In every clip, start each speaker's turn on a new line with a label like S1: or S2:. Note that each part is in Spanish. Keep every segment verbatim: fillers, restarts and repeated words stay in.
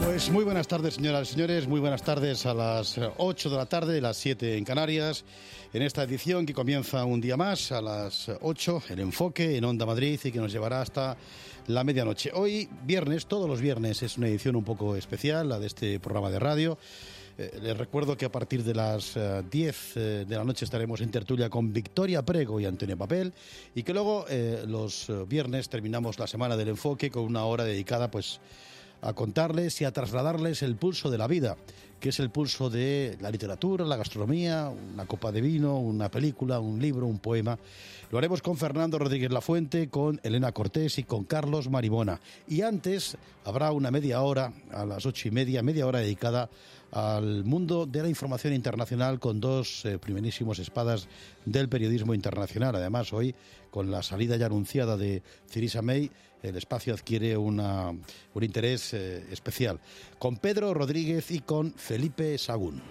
S1: Pues muy buenas tardes, señoras y señores, muy buenas tardes a las ocho de la tarde, las siete en Canarias, en esta edición que comienza un día más a las ocho, el enfoque en Onda Madrid y que nos llevará hasta la medianoche. Hoy, viernes, todos los viernes es una edición un poco especial, la de este programa de radio. Eh, les recuerdo que a partir de las uh, diez eh, de la noche estaremos en tertulia con Victoria Prego y Antonio Papel y que luego eh, los uh, viernes terminamos la semana del enfoque con una hora dedicada pues a contarles y a trasladarles el pulso de la vida, que es el pulso de la literatura, la gastronomía, una copa de vino, una película, un libro, un poema. Lo haremos con Fernando Rodríguez Lafuente, con Elena Cortés y con Carlos Maribona. Y antes habrá una media hora, a las ocho y media, media hora dedicada al mundo de la información internacional con dos eh, primerísimos espadas del periodismo internacional. Además, hoy, con la salida ya anunciada de Theresa May, el espacio adquiere una, un interés eh, especial. Con Pedro Rodríguez y con Felipe Sagún.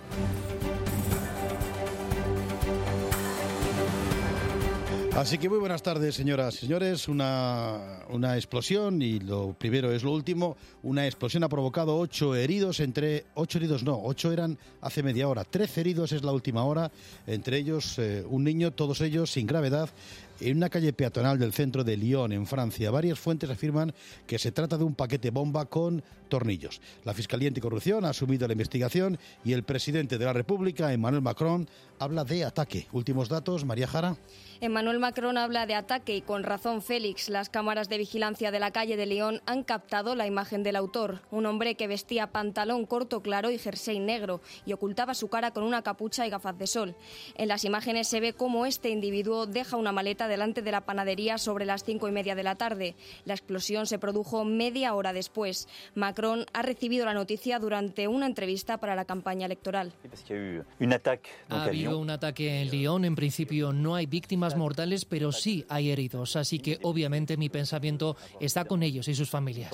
S1: Así que muy buenas tardes, señoras y señores. Una, una explosión, y lo primero es lo último, una explosión ha provocado ocho heridos, entre ocho heridos no, ocho eran hace media hora, trece heridos es la última hora, entre ellos eh, un niño, todos ellos sin gravedad, en una calle peatonal del centro de Lyon, en Francia. Varias fuentes afirman que se trata de un paquete bomba con tornillos. La Fiscalía Anticorrupción ha asumido la investigación y el presidente de la República, Emmanuel Macron, habla de ataque. Últimos datos, María Jara.
S2: Emmanuel Macron habla de ataque y con razón, Félix. Las cámaras de vigilancia de la calle de Lyon han captado la imagen del autor, un hombre que vestía pantalón corto claro y jersey negro y ocultaba su cara con una capucha y gafas de sol. En las imágenes se ve cómo este individuo deja una maleta delante de la panadería sobre las cinco y media de la tarde. La explosión se produjo media hora después. Macron ha recibido la noticia durante una entrevista para la campaña electoral.
S3: Ha habido un ataque en Lyon. En principio no hay víctimas mortales, pero sí hay heridos. Así que obviamente mi pensamiento está con ellos y sus familias.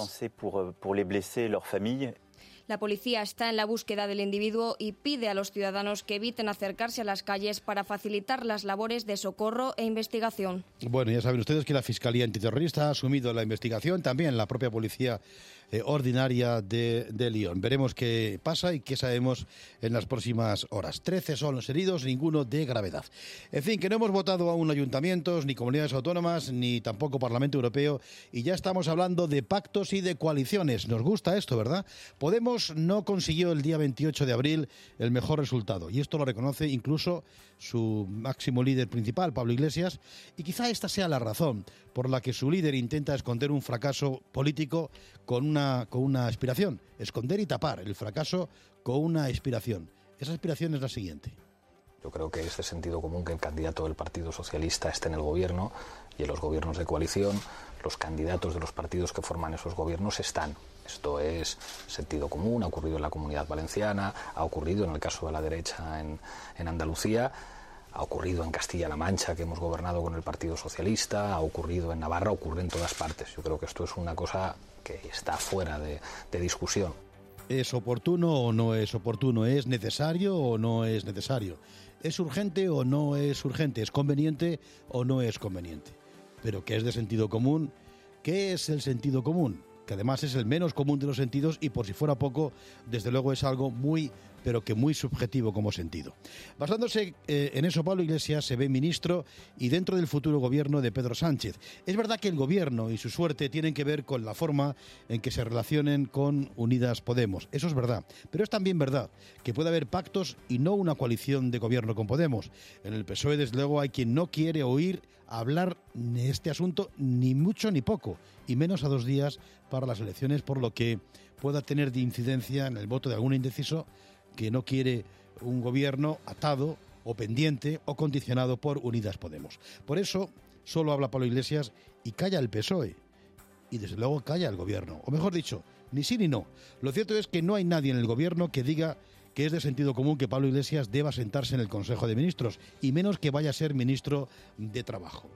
S2: La policía está en la búsqueda del individuo y pide a los ciudadanos que eviten acercarse a las calles para facilitar las labores de socorro e investigación.
S1: Bueno, ya saben ustedes que la Fiscalía Antiterrorista ha asumido la investigación, también la propia policía eh, ordinaria de, de Lyon. Veremos qué pasa y qué sabemos en las próximas horas. Trece son los heridos, ninguno de gravedad. En fin, que no hemos votado aún ayuntamientos, ni comunidades autónomas, ni tampoco Parlamento Europeo, y ya estamos hablando de pactos y de coaliciones. Nos gusta esto, ¿verdad? Podemos no consiguió el día veintiocho de abril el mejor resultado, y esto lo reconoce incluso su máximo líder principal, Pablo Iglesias, y quizá esta sea la razón por la que su líder intenta esconder un fracaso político con una, con una aspiración, esconder y tapar el fracaso con una aspiración. Esa aspiración es la siguiente.
S4: Yo creo que es de sentido común que el candidato del Partido Socialista esté en el gobierno, y en los gobiernos de coalición los candidatos de los partidos que forman esos gobiernos están. Esto es sentido común, ha ocurrido en la Comunidad Valenciana, ha ocurrido en el caso de la derecha en, en Andalucía, ha ocurrido en Castilla-La Mancha, que hemos gobernado con el Partido Socialista, ha ocurrido en Navarra, ocurre en todas partes. Yo creo que esto es una cosa que está fuera de, de discusión.
S1: ¿Es oportuno o no es oportuno? ¿Es necesario o no es necesario? ¿Es urgente o no es urgente? ¿Es conveniente o no es conveniente? Pero ¿qué es de sentido común? ¿Qué es el sentido común? Que además es el menos común de los sentidos y, por si fuera poco, desde luego es algo muy, pero que muy subjetivo como sentido. Basándose eh, en eso, Pablo Iglesias se ve ministro y dentro del futuro gobierno de Pedro Sánchez. Es verdad que el gobierno y su suerte tienen que ver con la forma en que se relacionen con Unidas Podemos. Eso es verdad. Pero es también verdad que puede haber pactos y no una coalición de gobierno con Podemos. En el P S O E, desde luego, hay quien no quiere oír hablar de este asunto ni mucho ni poco, y menos a dos días para las elecciones, por lo que pueda tener de incidencia en el voto de algún indeciso que no quiere un gobierno atado o pendiente o condicionado por Unidas Podemos. Por eso solo habla Pablo Iglesias y calla el P S O E. Y desde luego calla el gobierno. O mejor dicho, ni sí ni no. Lo cierto es que no hay nadie en el gobierno que diga que es de sentido común que Pablo Iglesias deba sentarse en el Consejo de Ministros, y menos que vaya a ser ministro de Trabajo.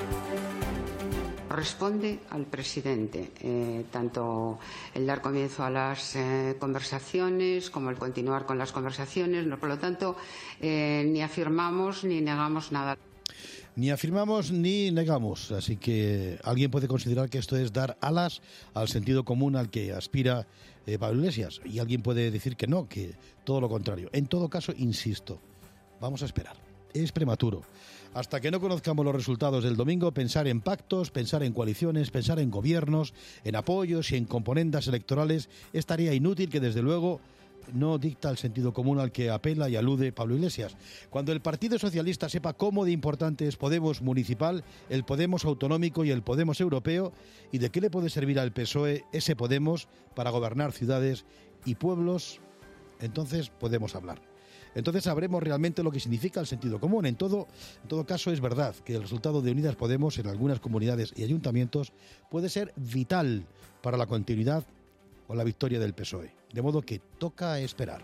S5: Corresponde al presidente, eh, tanto el dar comienzo a las eh, conversaciones como el continuar con las conversaciones. No, por lo tanto, eh, ni afirmamos ni negamos nada.
S1: Ni afirmamos ni negamos, así que alguien puede considerar que esto es dar alas al sentido común al que aspira eh, Pablo Iglesias, y alguien puede decir que no, que todo lo contrario. En todo caso, insisto, vamos a esperar. Es prematuro. Hasta que no conozcamos los resultados del domingo, pensar en pactos, pensar en coaliciones, pensar en gobiernos, en apoyos y en componendas electorales es tarea inútil que desde luego no dicta el sentido común al que apela y alude Pablo Iglesias. Cuando el Partido Socialista sepa cómo de importante es Podemos municipal, el Podemos autonómico y el Podemos europeo, y de qué le puede servir al P S O E ese Podemos para gobernar ciudades y pueblos, entonces podemos hablar. Entonces sabremos realmente lo que significa el sentido común. En todo, en todo caso, es verdad que el resultado de Unidas Podemos en algunas comunidades y ayuntamientos puede ser vital para la continuidad o la victoria del P S O E. De modo que toca esperar.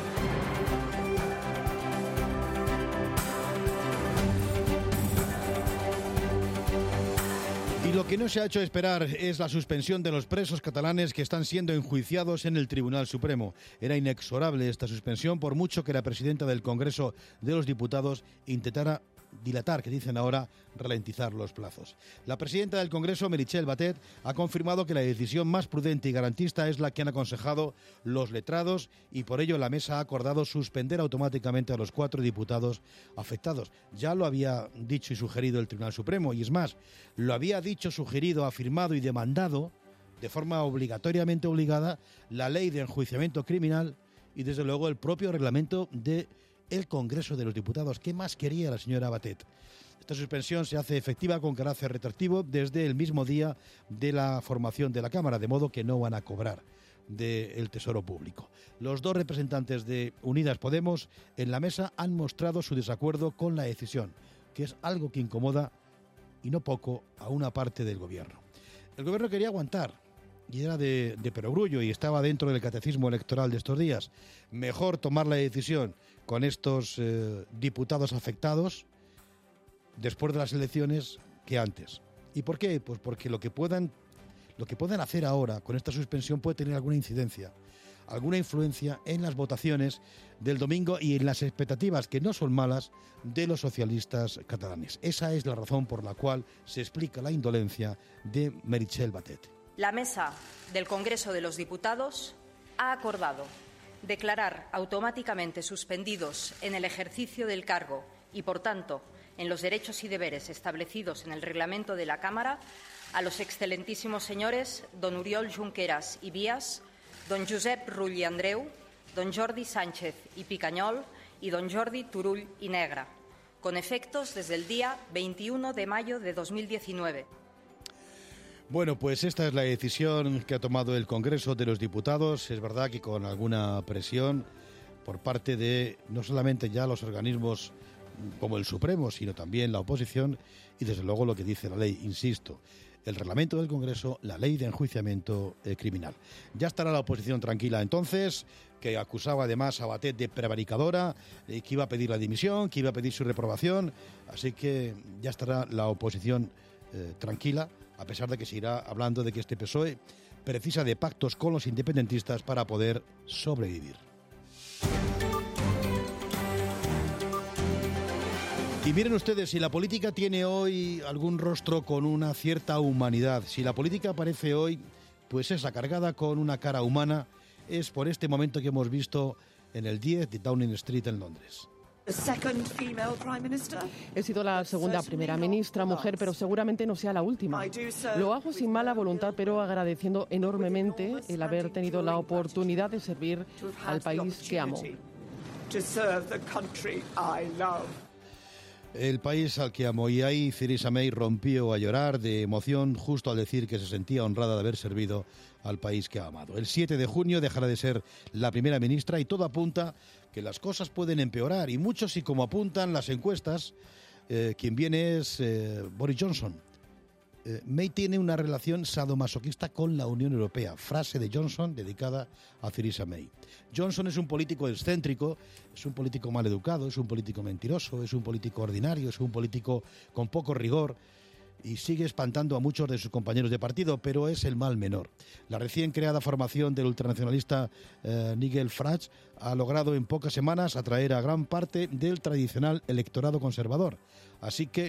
S1: Y lo que no se ha hecho esperar es la suspensión de los presos catalanes que están siendo enjuiciados en el Tribunal Supremo. Era inexorable esta suspensión, por mucho que la presidenta del Congreso de los Diputados intentara dilatar, que dicen ahora, ralentizar los plazos. La presidenta del Congreso, Meritxell Batet, ha confirmado que la decisión más prudente y garantista es la que han aconsejado los letrados, y por ello la mesa ha acordado suspender automáticamente a los cuatro diputados afectados. Ya lo había dicho y sugerido el Tribunal Supremo, y es más, lo había dicho, sugerido, afirmado y demandado de forma obligatoriamente obligada la ley de enjuiciamiento criminal y desde luego el propio reglamento de el Congreso de los Diputados. ¿Qué más quería la señora Batet? Esta suspensión se hace efectiva con carácter retroactivo desde el mismo día de la formación de la Cámara, de modo que no van a cobrar del Tesoro Público. Los dos representantes de Unidas Podemos en la mesa han mostrado su desacuerdo con la decisión, que es algo que incomoda, y no poco, a una parte del Gobierno. El Gobierno quería aguantar, y era de, de perogrullo, y estaba dentro del catecismo electoral de estos días. Mejor tomar la decisión con estos eh, diputados afectados después de las elecciones que antes. ¿Y por qué? Pues porque lo que puedan, lo que puedan hacer ahora con esta suspensión puede tener alguna incidencia, alguna influencia en las votaciones del domingo y en las expectativas, que no son malas, de los socialistas catalanes. Esa es la razón por la cual se explica la indolencia de Meritxell Batet.
S6: La Mesa del Congreso de los Diputados ha acordado declarar automáticamente suspendidos en el ejercicio del cargo y, por tanto, en los derechos y deberes establecidos en el reglamento de la Cámara a los excelentísimos señores don Oriol Junqueras y Vías, don Josep Rull i Andreu, don Jordi Sánchez y Picañol y don Jordi Turull y Negra, con efectos desde el día veintiuno de mayo de dos mil diecinueve.
S1: Bueno, pues esta es la decisión que ha tomado el Congreso de los Diputados. Es verdad que con alguna presión por parte de no solamente ya los organismos como el Supremo, sino también la oposición y desde luego lo que dice la ley, insisto, el reglamento del Congreso, la ley de enjuiciamiento eh, criminal. Ya estará la oposición tranquila entonces, que acusaba además a Batet de prevaricadora, eh, que iba a pedir la dimisión, que iba a pedir su reprobación, así que ya estará la oposición eh, tranquila, a pesar de que se irá hablando de que este P S O E precisa de pactos con los independentistas para poder sobrevivir. Y miren ustedes, si la política tiene hoy algún rostro con una cierta humanidad, si la política aparece hoy, pues esa cargada con una cara humana, es por este momento que hemos visto en el diez de Downing Street en Londres.
S7: He sido la segunda primera ministra mujer, pero seguramente no sea la última. Lo hago sin mala voluntad, pero agradeciendo enormemente el haber tenido la oportunidad de servir al país que amo.
S1: El país al que amo. Y ahí Theresa May rompió a llorar de emoción justo al decir que se sentía honrada de haber servido al país que ha amado. El siete de junio dejará de ser la primera ministra y todo apunta que las cosas pueden empeorar. Y muchos, y como apuntan las encuestas, eh, quien viene es eh, Boris Johnson. Eh, May tiene una relación sadomasoquista con la Unión Europea. Frase de Johnson dedicada a Theresa May. Johnson es un político excéntrico, es un político maleducado, es un político mentiroso, es un político ordinario, es un político con poco rigor y sigue espantando a muchos de sus compañeros de partido, pero es el mal menor. La recién creada formación del ultranacionalista eh, Nigel Farage ha logrado en pocas semanas atraer a gran parte del tradicional electorado conservador. Así que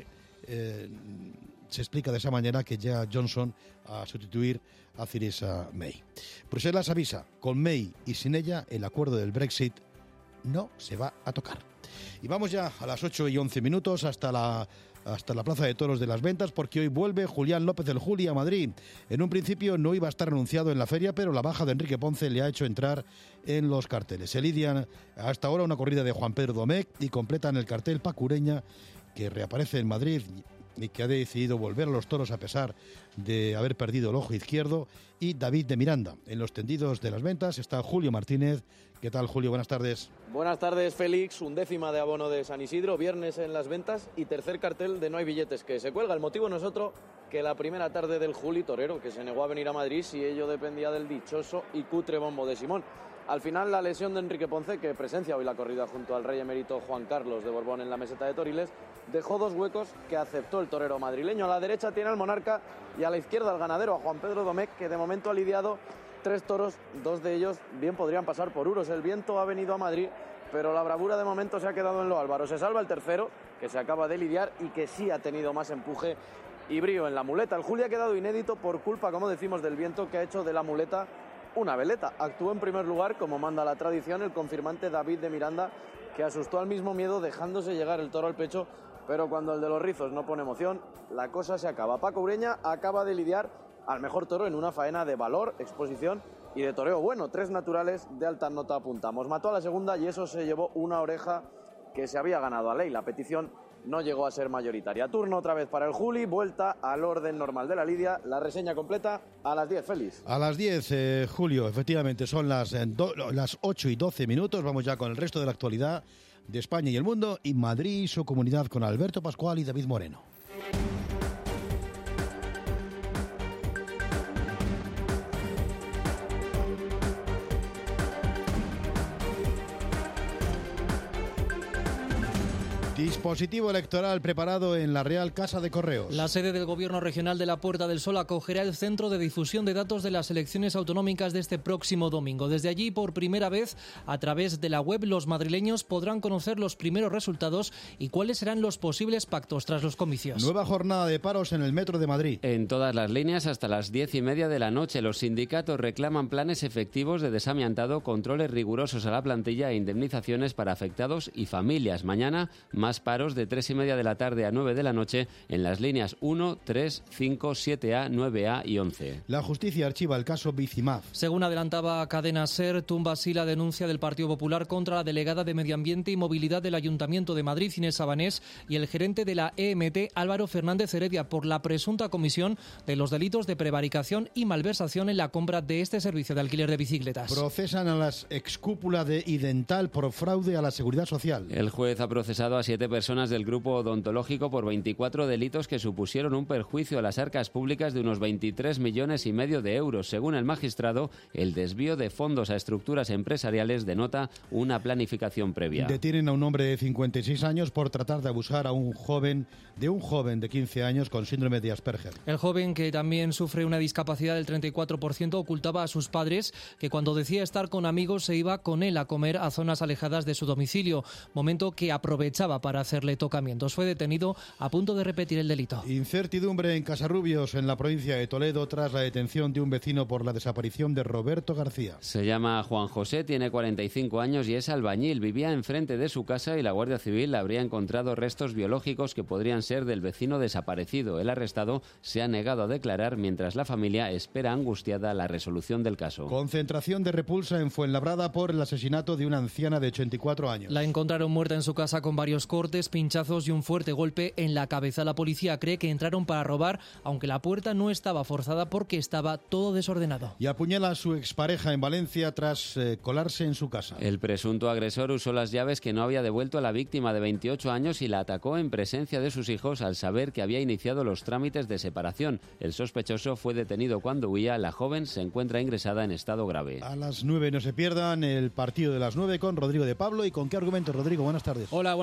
S1: eh, se explica de esa manera que llega Johnson a sustituir a Theresa May. Bruselas avisa, con May y sin ella el acuerdo del Brexit no se va a tocar. Y vamos ya a las ocho y once minutos hasta la, hasta la Plaza de Toros de las Ventas, porque hoy vuelve Julián López el Juli a Madrid. En un principio no iba a estar anunciado en la feria, pero la baja de Enrique Ponce le ha hecho entrar en los carteles. Se lidian hasta ahora una corrida de Juan Pedro Domecq y completan el cartel Paco Ureña, que reaparece en Madrid y que ha decidido volver a los toros a pesar de haber perdido el ojo izquierdo, y David de Miranda. En los tendidos de las ventas está Julio Martínez. ¿Qué tal, Julio? Buenas tardes.
S8: Buenas tardes, Félix. Undécima de abono de San Isidro, viernes en las ventas y tercer cartel de No hay billetes, que se cuelga. El motivo no es otro que la primera tarde del Juli torero, que se negó a venir a Madrid si ello dependía del dichoso y cutre bombo de Simón. Al final, la lesión de Enrique Ponce, que presencia hoy la corrida junto al rey emérito Juan Carlos de Borbón en la meseta de Toriles, dejó dos huecos que aceptó el torero madrileño. A la derecha tiene al monarca y a la izquierda al ganadero, a Juan Pedro Domecq, que de momento ha lidiado tres toros, dos de ellos bien podrían pasar por Uros. El viento ha venido a Madrid, pero la bravura de momento se ha quedado en lo Álvaro. Se salva el tercero, que se acaba de lidiar y que sí ha tenido más empuje y brío en la muleta. El Juli ha quedado inédito por culpa, como decimos, del viento, que ha hecho de la muleta una veleta. Actuó en primer lugar, como manda la tradición, el confirmante David de Miranda, que asustó al mismo miedo dejándose llegar el toro al pecho, pero cuando el de los rizos no pone emoción, la cosa se acaba. Paco Ureña acaba de lidiar al mejor toro en una faena de valor, exposición y de toreo bueno. Tres naturales de alta nota apuntamos. Mató a la segunda y eso se llevó una oreja que se había ganado a ley. La petición no llegó a ser mayoritaria. Turno otra vez para el Juli, vuelta al orden normal de la lidia. La reseña completa a las diez, Félix.
S1: A las diez, eh, Julio, efectivamente, son las, eh, do, las ocho y doce minutos. Vamos ya con el resto de la actualidad de España y el mundo, y Madrid y su comunidad, con Alberto Pascual y David Moreno. Dispositivo electoral preparado en la Real Casa de Correos.
S3: La sede del Gobierno Regional de la Puerta del Sol acogerá el centro de difusión de datos de las elecciones autonómicas de este próximo domingo. Desde allí, por primera vez, a través de la web, los madrileños podrán conocer los primeros resultados y cuáles serán los posibles pactos tras los comicios.
S1: Nueva jornada de paros en el Metro de Madrid.
S9: En todas las líneas hasta las diez y media de la noche. Los sindicatos reclaman planes efectivos de desamiantado, controles rigurosos a la plantilla e indemnizaciones para afectados y familias. Mañana, más paros de tres y media de la tarde a nueve de la noche en las líneas uno, tres, cinco, siete A, nueve A y once.
S1: La justicia archiva el caso Bicimaf.
S3: Según adelantaba Cadena SER, tumba así la denuncia del Partido Popular contra la delegada de Medio Ambiente y Movilidad del Ayuntamiento de Madrid, Inés Sabanés, y el gerente de la E M T, Álvaro Fernández Heredia, por la presunta comisión de los delitos de prevaricación y malversación en la compra de este servicio de alquiler de bicicletas.
S1: Procesan a las excúpula de Idental por fraude a la Seguridad Social.
S9: El juez ha procesado a siete personas del grupo odontológico por veinticuatro delitos que supusieron un perjuicio a las arcas públicas de unos veintitrés millones y medio de euros. Según el magistrado, el desvío de fondos a estructuras empresariales denota una planificación previa.
S1: Detienen a un hombre de cincuenta y seis años por tratar de abusar a un joven de un joven de quince años con síndrome de Asperger.
S3: El joven, que también sufre una discapacidad del treinta y cuatro por ciento, ocultaba a sus padres que cuando decía estar con amigos se iba con él a comer a zonas alejadas de su domicilio, momento que aprovechaba para hacerle tocamientos. Fue detenido a punto de repetir el delito.
S1: Incertidumbre en Casarrubios, en la provincia de Toledo, tras la detención de un vecino por la desaparición de Roberto García.
S9: Se llama Juan José, tiene cuarenta y cinco años y es albañil. Vivía enfrente de su casa y la Guardia Civil habría encontrado restos biológicos que podrían ser del vecino desaparecido. El arrestado se ha negado a declarar, mientras la familia espera angustiada la resolución del caso.
S1: Concentración de repulsa en Fuenlabrada por el asesinato de una anciana de ochenta y cuatro años.
S3: La encontraron muerta en su casa con varios cortes, pinchazos y un fuerte golpe en la cabeza. La policía cree que entraron para robar, aunque la puerta no estaba forzada porque estaba todo desordenado.
S1: Y apuñala a su expareja en Valencia tras eh, colarse en su casa.
S9: El presunto agresor usó las llaves que no había devuelto a la víctima de veintiocho años y la atacó en presencia de sus hijos al saber que había iniciado los trámites de separación. El sospechoso fue detenido cuando huía. La joven se encuentra ingresada en estado grave.
S1: A las nueve no se pierdan el partido de las nueve con Rodrigo de Pablo. ¿Y con qué argumento, Rodrigo? Buenas tardes.
S10: Hola, buenas tardes.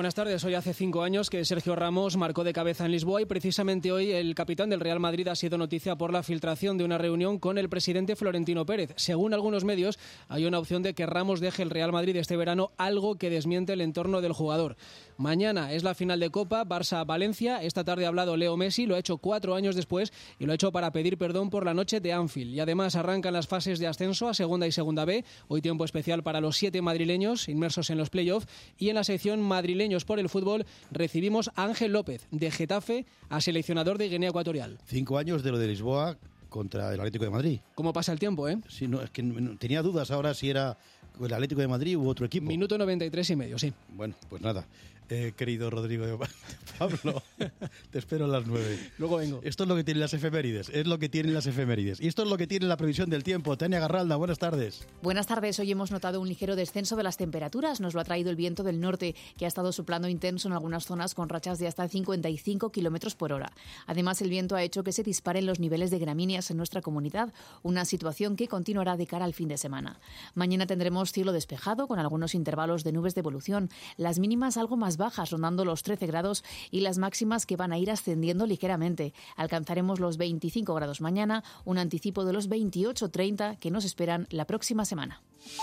S10: pues hoy hace cinco años que Sergio Ramos marcó de cabeza en Lisboa y precisamente hoy el capitán del Real Madrid ha sido noticia por la filtración de una reunión con el presidente Florentino Pérez. Según algunos medios, hay una opción de que Ramos deje el Real Madrid este verano, algo que desmiente el entorno del jugador. Mañana es la final de Copa, Barça-Valencia. Esta tarde ha hablado Leo Messi, lo ha hecho cuatro años después y lo ha hecho para pedir perdón por la noche de Anfield. Y además arrancan las fases de ascenso a Segunda y Segunda B. Hoy tiempo especial para los siete madrileños inmersos en los playoffs. Y en la sección Madrileños por el fútbol recibimos a Ángel López, de Getafe a seleccionador de Guinea Ecuatorial.
S1: Cinco años de lo de Lisboa contra el Atlético de Madrid.
S10: ¿Cómo pasa el tiempo, eh?
S1: Sí, no, es que tenía dudas ahora si era el Atlético de Madrid u otro equipo.
S10: Minuto noventa y tres y medio, sí.
S1: Bueno, pues nada. Eh, querido Rodrigo Pablo, te espero a las nueve.
S10: Luego vengo.
S1: Esto es lo que tienen las efemérides, es lo que tienen las efemérides. Y esto es lo que tiene la previsión del tiempo. Tania Garralda, buenas tardes.
S11: Buenas tardes. Hoy hemos notado un ligero descenso de las temperaturas. Nos lo ha traído el viento del norte, que ha estado soplando intenso en algunas zonas con rachas de hasta cincuenta y cinco kilómetros por hora. Además, el viento ha hecho que se disparen los niveles de gramíneas en nuestra comunidad, una situación que continuará de cara al fin de semana. Mañana tendremos cielo despejado con algunos intervalos de nubes de evolución, las mínimas algo más bajas, rondando los trece grados, y las máximas que van a ir ascendiendo ligeramente. Alcanzaremos los veinticinco grados mañana, un anticipo de los veintiocho treinta que nos esperan la próxima semana.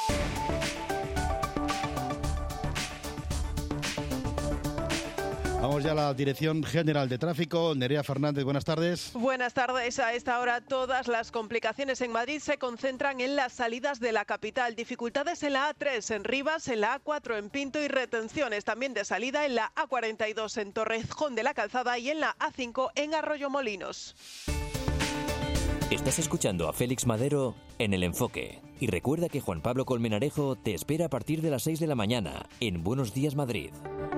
S1: Vamos ya a la Dirección General de Tráfico. Nerea Fernández, buenas tardes.
S12: Buenas tardes. A esta hora todas las complicaciones en Madrid se concentran en las salidas de la capital. Dificultades en la A tres en Rivas, en la A cuatro en Pinto y retenciones también de salida en la A cuarenta y dos en Torrejón de la Calzada y en la A cinco en Arroyomolinos.
S13: Estás escuchando a Félix Madero en El Enfoque. Y recuerda que Juan Pablo Colmenarejo te espera a partir de las seis de la mañana en Buenos Días Madrid.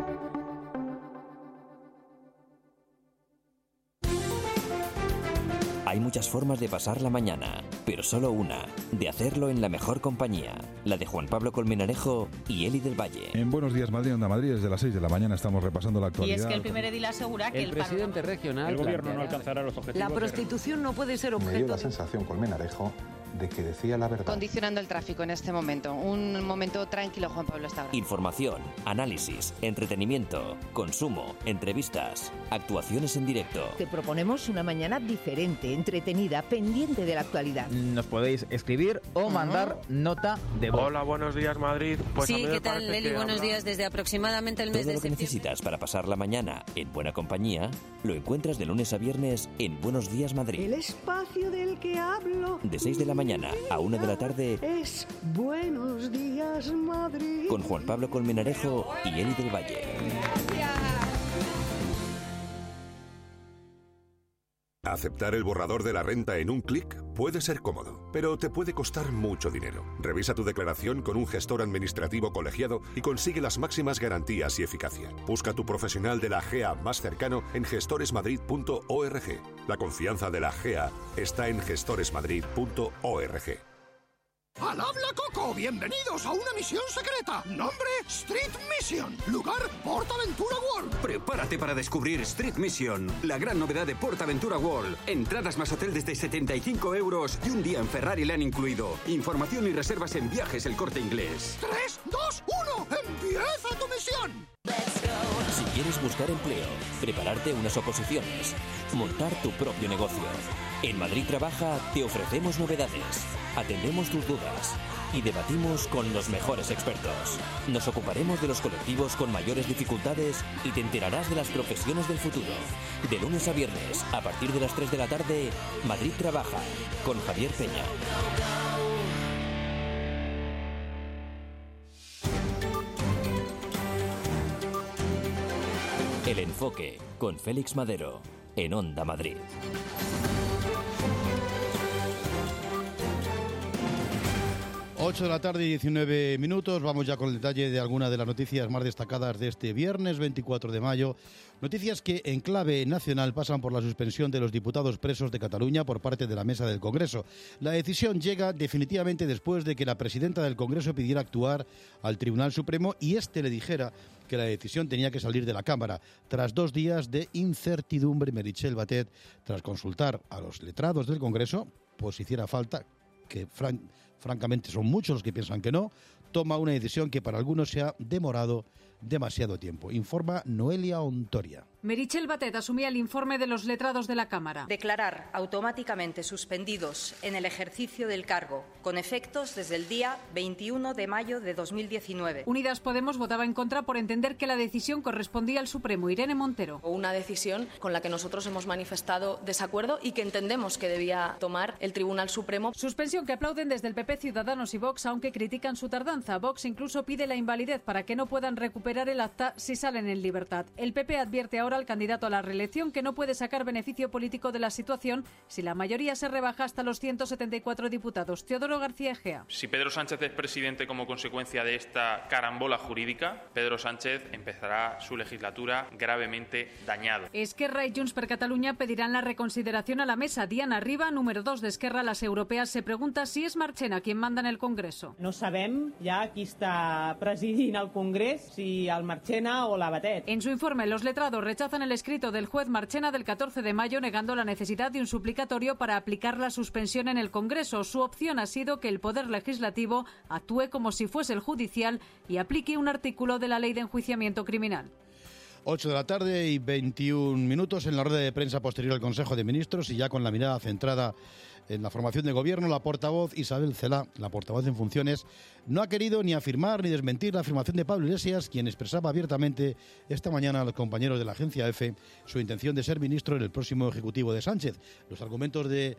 S13: Hay muchas formas de pasar la mañana, pero solo una, de hacerlo en la mejor compañía, la de Juan Pablo Colmenarejo y Eli del Valle.
S14: En Buenos Días Madrid, Onda Madrid, desde las seis de la mañana estamos repasando la actualidad.
S15: Y es que el primer edil asegura que el,
S9: el presidente regional...
S15: El gobierno no alcanzará los objetivos.
S16: La prostitución no puede ser objeto...
S17: Me dio la sensación, Colmenarejo, de que decía la verdad.
S15: Condicionando el tráfico en este momento. Un momento tranquilo, Juan Pablo, está ahora.
S13: Información, análisis, entretenimiento, consumo, entrevistas, actuaciones en directo.
S16: Te proponemos una mañana diferente, entretenida, pendiente de la actualidad.
S18: Nos podéis escribir o mandar uh-huh. nota de voz.
S19: Hola, buenos días, Madrid. Pues
S15: sí, ¿qué tal, Leli? Buenos habla... días. Desde aproximadamente el mes
S13: Todo
S15: de
S13: lo que
S15: septiembre.
S13: necesitas para pasar la mañana en buena compañía lo encuentras de lunes a viernes en Buenos Días Madrid.
S16: El espacio del que hablo.
S13: De seis de la mañana a una de la tarde
S16: es Buenos Días Madrid.
S13: Con Juan Pablo Colmenarejo y Eli del Valle.
S20: Aceptar el borrador de la renta en un clic puede ser cómodo, pero te puede costar mucho dinero. Revisa tu declaración con un gestor administrativo colegiado y consigue las máximas garantías y eficacia. Busca tu profesional de la G E A más cercano en gestores madrid punto org. La confianza de la G E A está en gestores madrid punto org.
S21: ¡Al habla Coco! ¡Bienvenidos a una misión secreta! Nombre, Street Mission. Lugar, PortAventura World.
S22: Prepárate para descubrir Street Mission, la gran novedad de PortAventura World. Entradas más hotel desde setenta y cinco euros y un día en Ferrari le han incluido. Información y reservas en Viajes El Corte Inglés.
S21: tres, dos, uno, ¡empieza tu misión!
S13: Si quieres buscar empleo, prepararte unas oposiciones, montar tu propio negocio. En Madrid Trabaja te ofrecemos novedades, atendemos tus dudas y debatimos con los mejores expertos. Nos ocuparemos de los colectivos con mayores dificultades y te enterarás de las profesiones del futuro. De lunes a viernes, a partir de las tres de la tarde, Madrid Trabaja, con Javier Peña. El Enfoque, con Félix Madero, en Onda Madrid.
S1: ocho de la tarde y diecinueve minutos. Vamos ya con el detalle de algunas de las noticias más destacadas de este viernes veinticuatro de mayo. Noticias que en clave nacional pasan por la suspensión de los diputados presos de Cataluña por parte de la Mesa del Congreso. La decisión llega definitivamente después de que la presidenta del Congreso pidiera actuar al Tribunal Supremo y este le dijera que la decisión tenía que salir de la Cámara. Tras dos días de incertidumbre, Meritxell Batet, tras consultar a los letrados del Congreso, pues hiciera falta, que fran- francamente son muchos los que piensan que no, toma una decisión que para algunos se ha demorado demasiado tiempo. Informa Noelia Ontoria.
S2: Meritxell Batet asumía el informe de los letrados de la Cámara.
S6: Declarar automáticamente suspendidos en el ejercicio del cargo, con efectos desde el día veintiuno de mayo de dos mil diecinueve.
S2: Unidas Podemos votaba en contra por entender que la decisión correspondía al Supremo. Irene Montero.
S19: Una decisión con la que nosotros hemos manifestado desacuerdo y que entendemos que debía tomar el Tribunal Supremo.
S2: Suspensión que aplauden desde el P P, Ciudadanos y Vox, aunque critican su tardanza. Vox incluso pide la invalidez para que no puedan recuperar el acta si salen en libertad. El P P advierte ahora al candidato a la reelección que no puede sacar beneficio político de la situación si la mayoría se rebaja hasta los ciento setenta y cuatro diputados. Teodoro García Egea.
S23: Si Pedro Sánchez es presidente como consecuencia de esta carambola jurídica, Pedro Sánchez empezará su legislatura gravemente dañado.
S2: Esquerra y Junts per Catalunya pedirán la reconsideración a la mesa. Diana Riba, número dos de Esquerra, las europeas, se pregunta si es Marchena quien manda en el Congreso.
S24: No sabem ja qui està presidint el Congrés, si el Marchena o la Batet.
S2: En su informe, los letrados rechazan el escrito del juez Marchena del catorce de mayo negando la necesidad de un suplicatorio para aplicar la suspensión en el Congreso. Su opción ha sido que el Poder Legislativo actúe como si fuese el judicial y aplique un artículo de la Ley de Enjuiciamiento Criminal.
S1: ocho de la tarde y veintiún minutos en la rueda de prensa posterior al Consejo de Ministros y ya con la mirada centrada en la formación de gobierno, la portavoz Isabel Celaá, la portavoz en funciones, no ha querido ni afirmar ni desmentir la afirmación de Pablo Iglesias, quien expresaba abiertamente esta mañana a los compañeros de la agencia EFE su intención de ser ministro en el próximo Ejecutivo de Sánchez. Los argumentos de,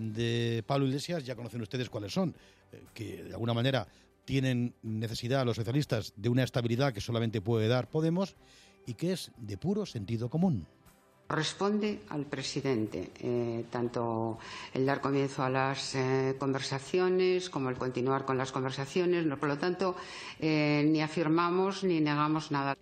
S1: de Pablo Iglesias ya conocen ustedes cuáles son, eh, que de alguna manera tienen necesidad los socialistas de una estabilidad que solamente puede dar Podemos y que es de puro sentido común.
S5: Corresponde al presidente eh, tanto el dar comienzo a las eh, conversaciones como el continuar con las conversaciones. No, por lo tanto, eh, ni afirmamos ni negamos nada.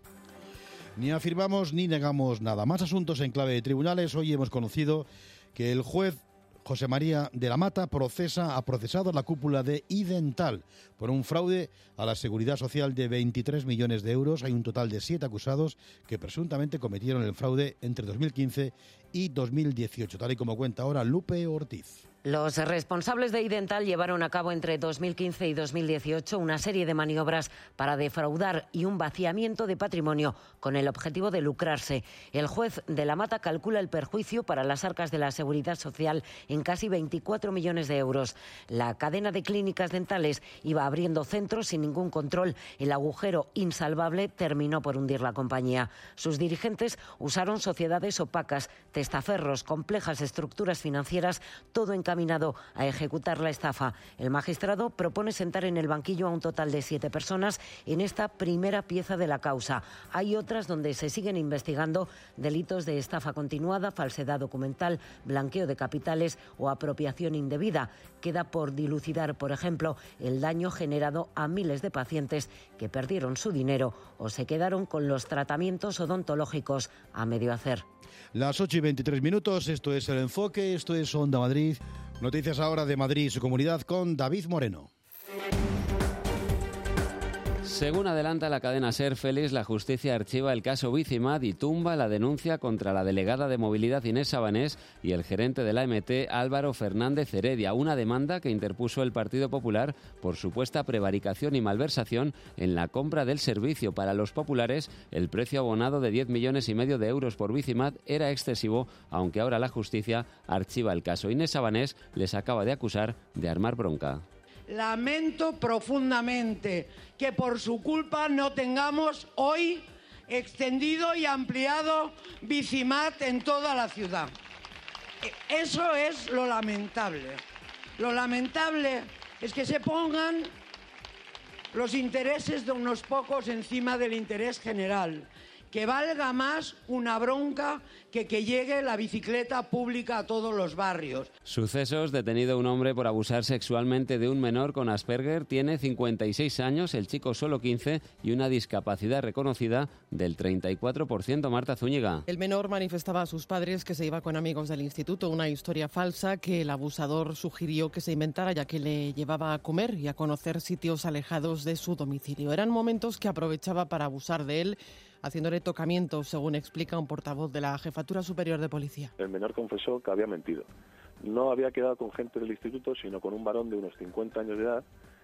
S1: Ni afirmamos ni negamos nada. Más asuntos en clave de tribunales. Hoy hemos conocido que el juez José María de la Mata procesa, ha procesado a la cúpula de Idental por un fraude a la Seguridad Social de veintitrés millones de euros. Hay un total de siete acusados que presuntamente cometieron el fraude entre dos mil quince y dos mil dieciocho, tal y como cuenta ahora Lupe Ortiz.
S25: Los responsables de Idental llevaron a cabo entre dos mil quince y dos mil dieciocho una serie de maniobras para defraudar y un vaciamiento de patrimonio con el objetivo de lucrarse. El juez de la Mata calcula el perjuicio para las arcas de la Seguridad Social en casi veinticuatro millones de euros. La cadena de clínicas dentales iba abriendo centros sin ningún control. El agujero insalvable terminó por hundir la compañía. Sus dirigentes usaron sociedades opacas, testaferros, complejas estructuras financieras, todo en encaminado a ejecutar la estafa. El magistrado propone sentar en el banquillo a un total de siete personas en esta primera pieza de la causa. Hay otras donde se siguen investigando delitos de estafa continuada, falsedad documental, blanqueo de capitales o apropiación indebida. Queda por dilucidar, por ejemplo, el daño generado a miles de pacientes que perdieron su dinero o se quedaron con los tratamientos odontológicos a medio hacer.
S1: Las ocho y veintitrés minutos, esto es El Enfoque, esto es Onda Madrid. Noticias ahora de Madrid y su comunidad con David Moreno.
S9: Según adelanta la cadena SER, Félix, la justicia archiva el caso Bicimat y tumba la denuncia contra la delegada de Movilidad Inés Sabanés y el gerente de la A M T Álvaro Fernández Heredia, una demanda que interpuso el Partido Popular por supuesta prevaricación y malversación en la compra del servicio. Para los populares, el precio abonado de diez millones y medio de euros por Bicimat era excesivo, aunque ahora la justicia archiva el caso. Inés Sabanés les acaba de acusar de armar bronca.
S26: Lamento profundamente que por su culpa no tengamos hoy extendido y ampliado Bicimat en toda la ciudad. Eso es lo lamentable. Lo lamentable es que se pongan los intereses de unos pocos encima del interés general. Que valga más una bronca que que llegue la bicicleta pública a todos los barrios.
S9: Sucesos: detenido un hombre por abusar sexualmente de un menor con Asperger. Tiene cincuenta y seis años, el chico solo quince y una discapacidad reconocida del treinta y cuatro por ciento. Marta Zúñiga.
S7: El menor manifestaba a sus padres que se iba con amigos del instituto, una historia falsa que el abusador sugirió que se inventara, ya que le llevaba a comer y a conocer sitios alejados de su domicilio. Eran momentos que aprovechaba para abusar de él, haciéndole tocamientos, según explica un portavoz de la Jefatura Superior de Policía.
S27: El menor confesó que había mentido. No había quedado con gente del instituto, sino con un varón de unos cincuenta años de edad,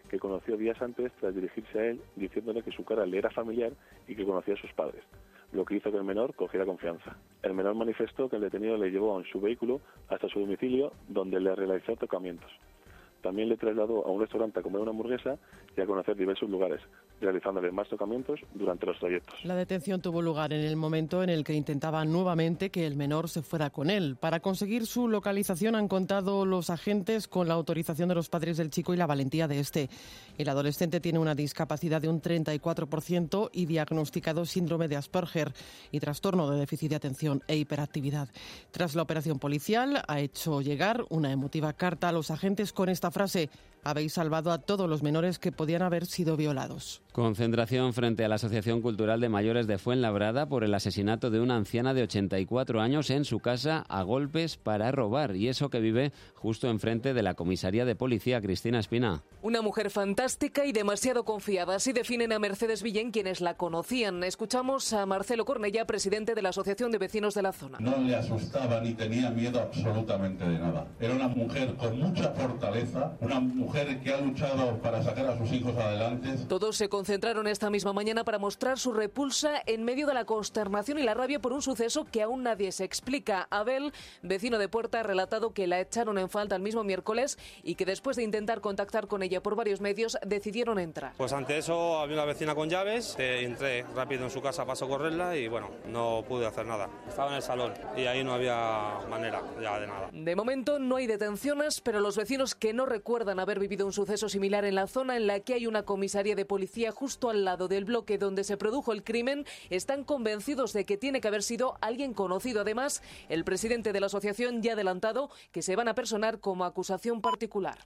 S3: que conoció días antes tras dirigirse a él diciéndole que su cara le era familiar y que conocía a sus padres, lo que hizo que el menor cogiera confianza. El menor manifestó que el detenido le llevó en su vehículo hasta su domicilio, donde le realizó tocamientos. También le trasladó a un restaurante a comer una hamburguesa y a conocer diversos lugares, realizándole más tocamientos durante los trayectos.
S7: La detención tuvo lugar en el momento en el que intentaba nuevamente que el menor se fuera con él. Para conseguir su localización han contado los agentes con la autorización de los padres del chico y la valentía de este. El adolescente tiene una discapacidad de un treinta y cuatro por ciento y diagnosticado síndrome de Asperger y trastorno de déficit de atención e hiperactividad. Tras la operación policial, ha hecho llegar una emotiva carta a los agentes con esta frase: habéis salvado a todos los menores que podían haber sido violados.
S9: Concentración frente a la Asociación Cultural de Mayores de Fuenlabrada por el asesinato de una anciana de ochenta y cuatro años en su casa a golpes para robar, y eso que vive justo enfrente de la comisaría de policía. Cristina Espina.
S4: Una mujer fantástica y demasiado confiada, así definen a Mercedes Villén quienes la conocían. Escuchamos a Marcelo Cornellá, presidente de la Asociación de Vecinos de la zona.
S8: No le asustaba ni tenía miedo absolutamente de nada. Era una mujer con mucha fortaleza, una mujer que ha luchado para sacar a sus hijos adelante.
S4: Todos se concentraron esta misma mañana para mostrar su repulsa en medio de la consternación y la rabia por un suceso que aún nadie se explica. Abel, vecino de Puerta, ha relatado que la echaron en falta el mismo miércoles y que después de intentar contactar con ella por varios medios decidieron entrar.
S10: Pues ante eso había una vecina con llaves, eh, entré rápido en su casa para socorrerla y bueno, no pude hacer nada. Estaba en el salón y ahí no había manera ya de nada.
S4: De momento no hay detenciones, pero los vecinos que no recuerdan haber vivido un suceso similar en la zona en la que hay una comisaría de policía justo al lado del bloque donde se produjo el crimen están convencidos de que tiene que haber sido alguien conocido. Además, el presidente de la asociación ya ha adelantado que se van a personar como acusación particular.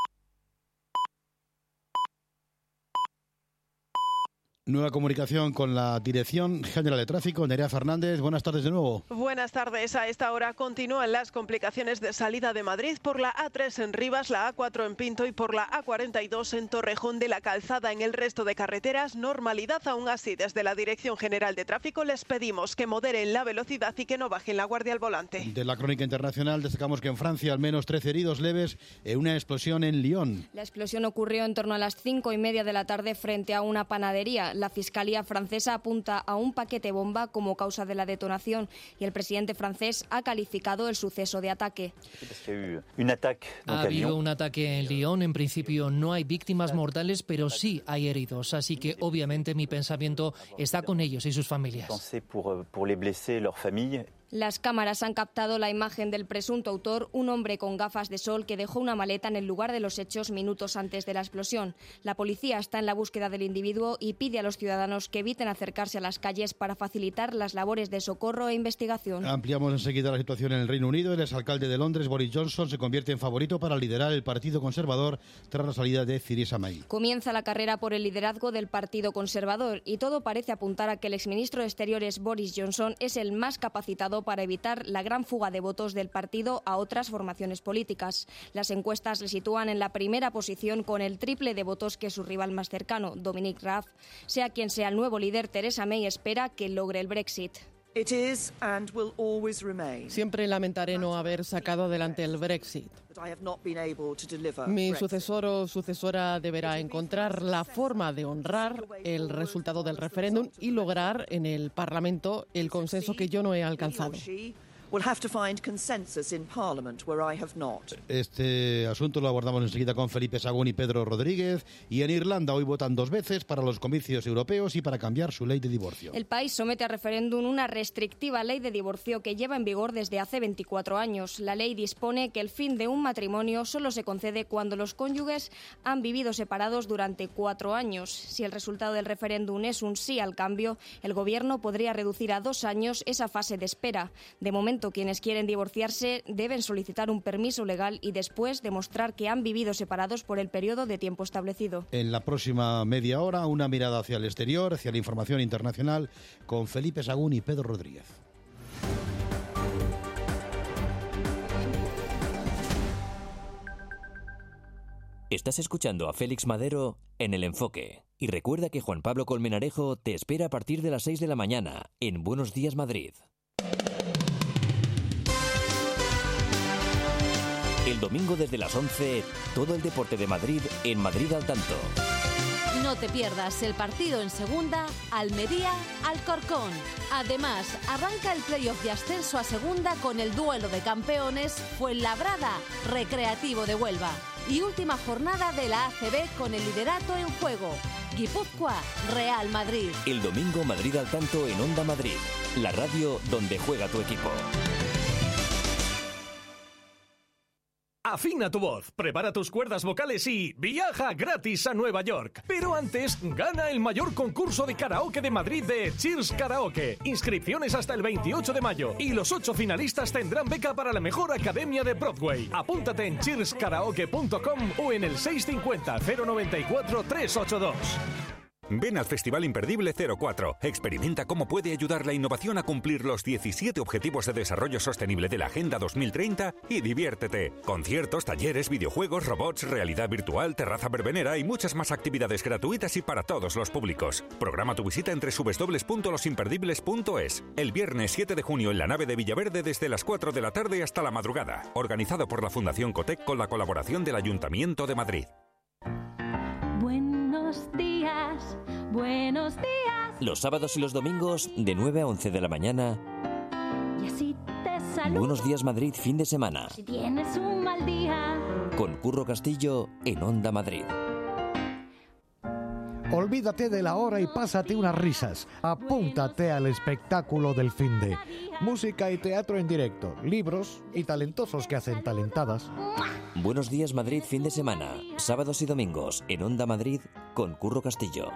S1: Nueva comunicación con la Dirección General de Tráfico. Nerea Fernández, buenas tardes de nuevo.
S11: Buenas tardes. A esta hora continúan las complicaciones de salida de Madrid por la A tres en Rivas, la A cuatro en Pinto y por la A cuarenta y dos en Torrejón de la Calzada. En el resto de carreteras, normalidad. Aún así, desde la Dirección General de Tráfico les pedimos que moderen la velocidad y que no bajen la guardia al volante.
S1: De la crónica internacional destacamos que en Francia al menos trece heridos leves en una explosión en Lyon.
S12: La explosión ocurrió en torno a las cinco y media de la tarde frente a una panadería. La Fiscalía francesa apunta a un paquete bomba como causa de la detonación y el presidente francés ha calificado el suceso de ataque.
S27: Ha habido un ataque en Lyon. En principio no hay víctimas mortales, pero sí hay heridos. Así que obviamente mi pensamiento está con ellos y sus familias.
S12: Las cámaras han captado la imagen del presunto autor, un hombre con gafas de sol que dejó una maleta en el lugar de los hechos minutos antes de la explosión. La policía está en la búsqueda del individuo y pide a los ciudadanos que eviten acercarse a las calles para facilitar las labores de socorro e investigación.
S1: Ampliamos enseguida la situación en el Reino Unido. El exalcalde de Londres, Boris Johnson, se convierte en favorito para liderar el Partido Conservador tras la salida de Theresa May.
S12: Comienza la carrera por el liderazgo del Partido Conservador y todo parece apuntar a que el exministro de Exteriores Boris Johnson es el más capacitado para evitar la gran fuga de votos del partido a otras formaciones políticas. Las encuestas le sitúan en la primera posición con el triple de votos que su rival más cercano, Dominic Raab. Sea quien sea el nuevo líder, Theresa May espera que logre el Brexit.
S7: Siempre lamentaré no haber sacado adelante el Brexit. Mi sucesor o sucesora deberá encontrar la forma de honrar el resultado del referéndum y lograr en el Parlamento el consenso que yo no he alcanzado.
S1: Este asunto lo abordamos enseguida con Felipe Sagún y Pedro Rodríguez. Y en Irlanda hoy votan dos veces para los comicios europeos y para cambiar su ley de divorcio.
S12: El país somete a referéndum una restrictiva ley de divorcio que lleva en vigor desde hace veinticuatro años. La ley dispone que el fin de un matrimonio solo se concede cuando los cónyuges han vivido separados durante cuatro años. Si el resultado del referéndum es un sí al cambio, el gobierno podría reducir a dos años esa fase de espera. De momento, quienes quieren divorciarse deben solicitar un permiso legal y después demostrar que han vivido separados por el periodo de tiempo establecido.
S1: En la próxima media hora, una mirada hacia el exterior, hacia la información internacional, con Felipe Sagún y Pedro Rodríguez.
S13: Estás escuchando a Félix Madero en El Enfoque. Y recuerda que Juan Pablo Colmenarejo te espera a partir de las seis de la mañana en Buenos Días Madrid. El domingo desde las once, todo el deporte de Madrid en Madrid al tanto.
S14: No te pierdas el partido en segunda, Almería-Alcorcón. Además, arranca el playoff de ascenso a segunda con el duelo de campeones Fuenlabrada-Recreativo de Huelva. Y última jornada de la A C B con el liderato en juego. Guipúzcoa-Real Madrid.
S13: El domingo Madrid al tanto en Onda Madrid, la radio donde juega tu equipo.
S15: Afina tu voz, prepara tus cuerdas vocales y viaja gratis a Nueva York. Pero antes, gana el mayor concurso de karaoke de Madrid de Cheers Karaoke. Inscripciones hasta el veintiocho de mayo y los ocho finalistas tendrán beca para la mejor academia de Broadway. Apúntate en cheers karaoke punto com o en el seis cinco cero, cero nueve cuatro, tres ocho dos.
S16: Ven al Festival Imperdible cero cuatro. Experimenta cómo puede ayudar la innovación a cumplir los diecisiete Objetivos de Desarrollo Sostenible de la Agenda dos mil treinta y diviértete. Conciertos, talleres, videojuegos, robots, realidad virtual, terraza verbenera y muchas más actividades gratuitas y para todos los públicos. Programa tu visita en doble u doble u doble u punto los imperdibles punto es. El viernes siete de junio en la nave de Villaverde desde las cuatro de la tarde hasta la madrugada. Organizado por la Fundación Cotec con la colaboración del Ayuntamiento de Madrid.
S17: Buenos días, buenos días.
S13: Los sábados y los domingos de nueve a once de la mañana.
S17: Y así te saludo.
S13: Buenos días Madrid, fin de semana.
S17: Si tienes un mal día.
S13: Con Curro Castillo en Onda Madrid.
S18: Olvídate de la hora y pásate unas risas. Apúntate al espectáculo del finde. Música y teatro en directo, libros y talentosos que hacen talentadas.
S13: Buenos días Madrid, fin de semana. Sábados y domingos en Onda Madrid con Curro Castillo.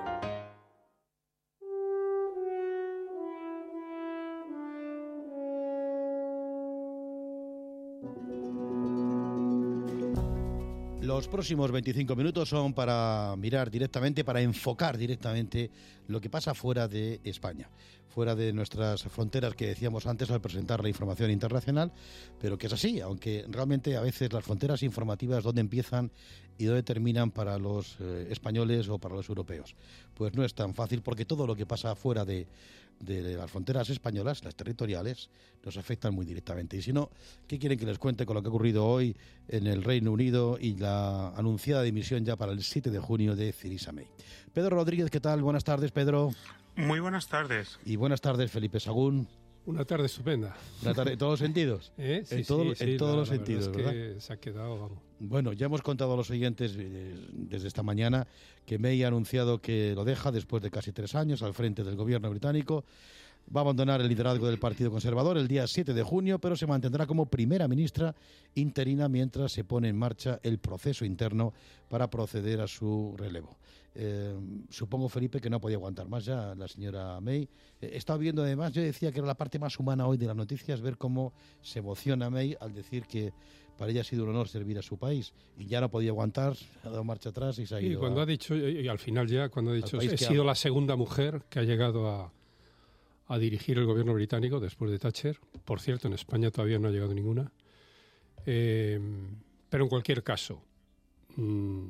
S1: Los próximos veinticinco minutos son para mirar directamente, para enfocar directamente lo que pasa fuera de España, fuera de nuestras fronteras que decíamos antes al presentar la información internacional, pero que es así, aunque realmente a veces las fronteras informativas dónde empiezan y dónde terminan para los eh, españoles o para los europeos. Pues no es tan fácil porque todo lo que pasa fuera de, de las fronteras españolas, las territoriales, nos afectan muy directamente. Y si no, ¿qué quieren que les cuente con lo que ha ocurrido hoy en el Reino Unido y la anunciada dimisión ya para el siete de junio de Theresa May? Pedro Rodríguez, ¿qué tal? Buenas tardes, Pedro.
S20: Muy buenas tardes.
S1: Y buenas tardes, Felipe Sagún.
S22: Una tarde estupenda.
S1: Una tarde, ¿en todos los sentidos?
S22: ¿Eh? Sí,
S1: en todo,
S22: sí,
S1: en
S22: sí,
S1: todos
S22: la,
S1: los
S22: la
S1: sentidos,
S22: verdad. Es
S1: ¿verdad?
S22: que se ha quedado, vamos.
S1: Bueno, ya hemos contado a los oyentes eh, desde esta mañana que May ha anunciado que lo deja después de casi tres años al frente del gobierno británico. Va a abandonar el liderazgo del Partido Conservador el día siete de junio, pero se mantendrá como primera ministra interina mientras se pone en marcha el proceso interno para proceder a su relevo. Eh, supongo, Felipe, que no podía aguantar más ya la señora May. Eh, he estado viendo, además, yo decía que era la parte más humana hoy de las noticias, ver cómo se emociona May al decir que para ella ha sido un honor servir a su país y ya no podía aguantar, ha dado marcha atrás y se ha ido.
S22: Y cuando
S1: a,
S22: ha dicho, y al final ya, cuando ha dicho, he
S1: que
S22: sido
S1: ha...
S22: la segunda mujer que ha llegado a, a dirigir el gobierno británico después de Thatcher. Por cierto, en España todavía no ha llegado ninguna. Eh, pero en cualquier caso, mmm,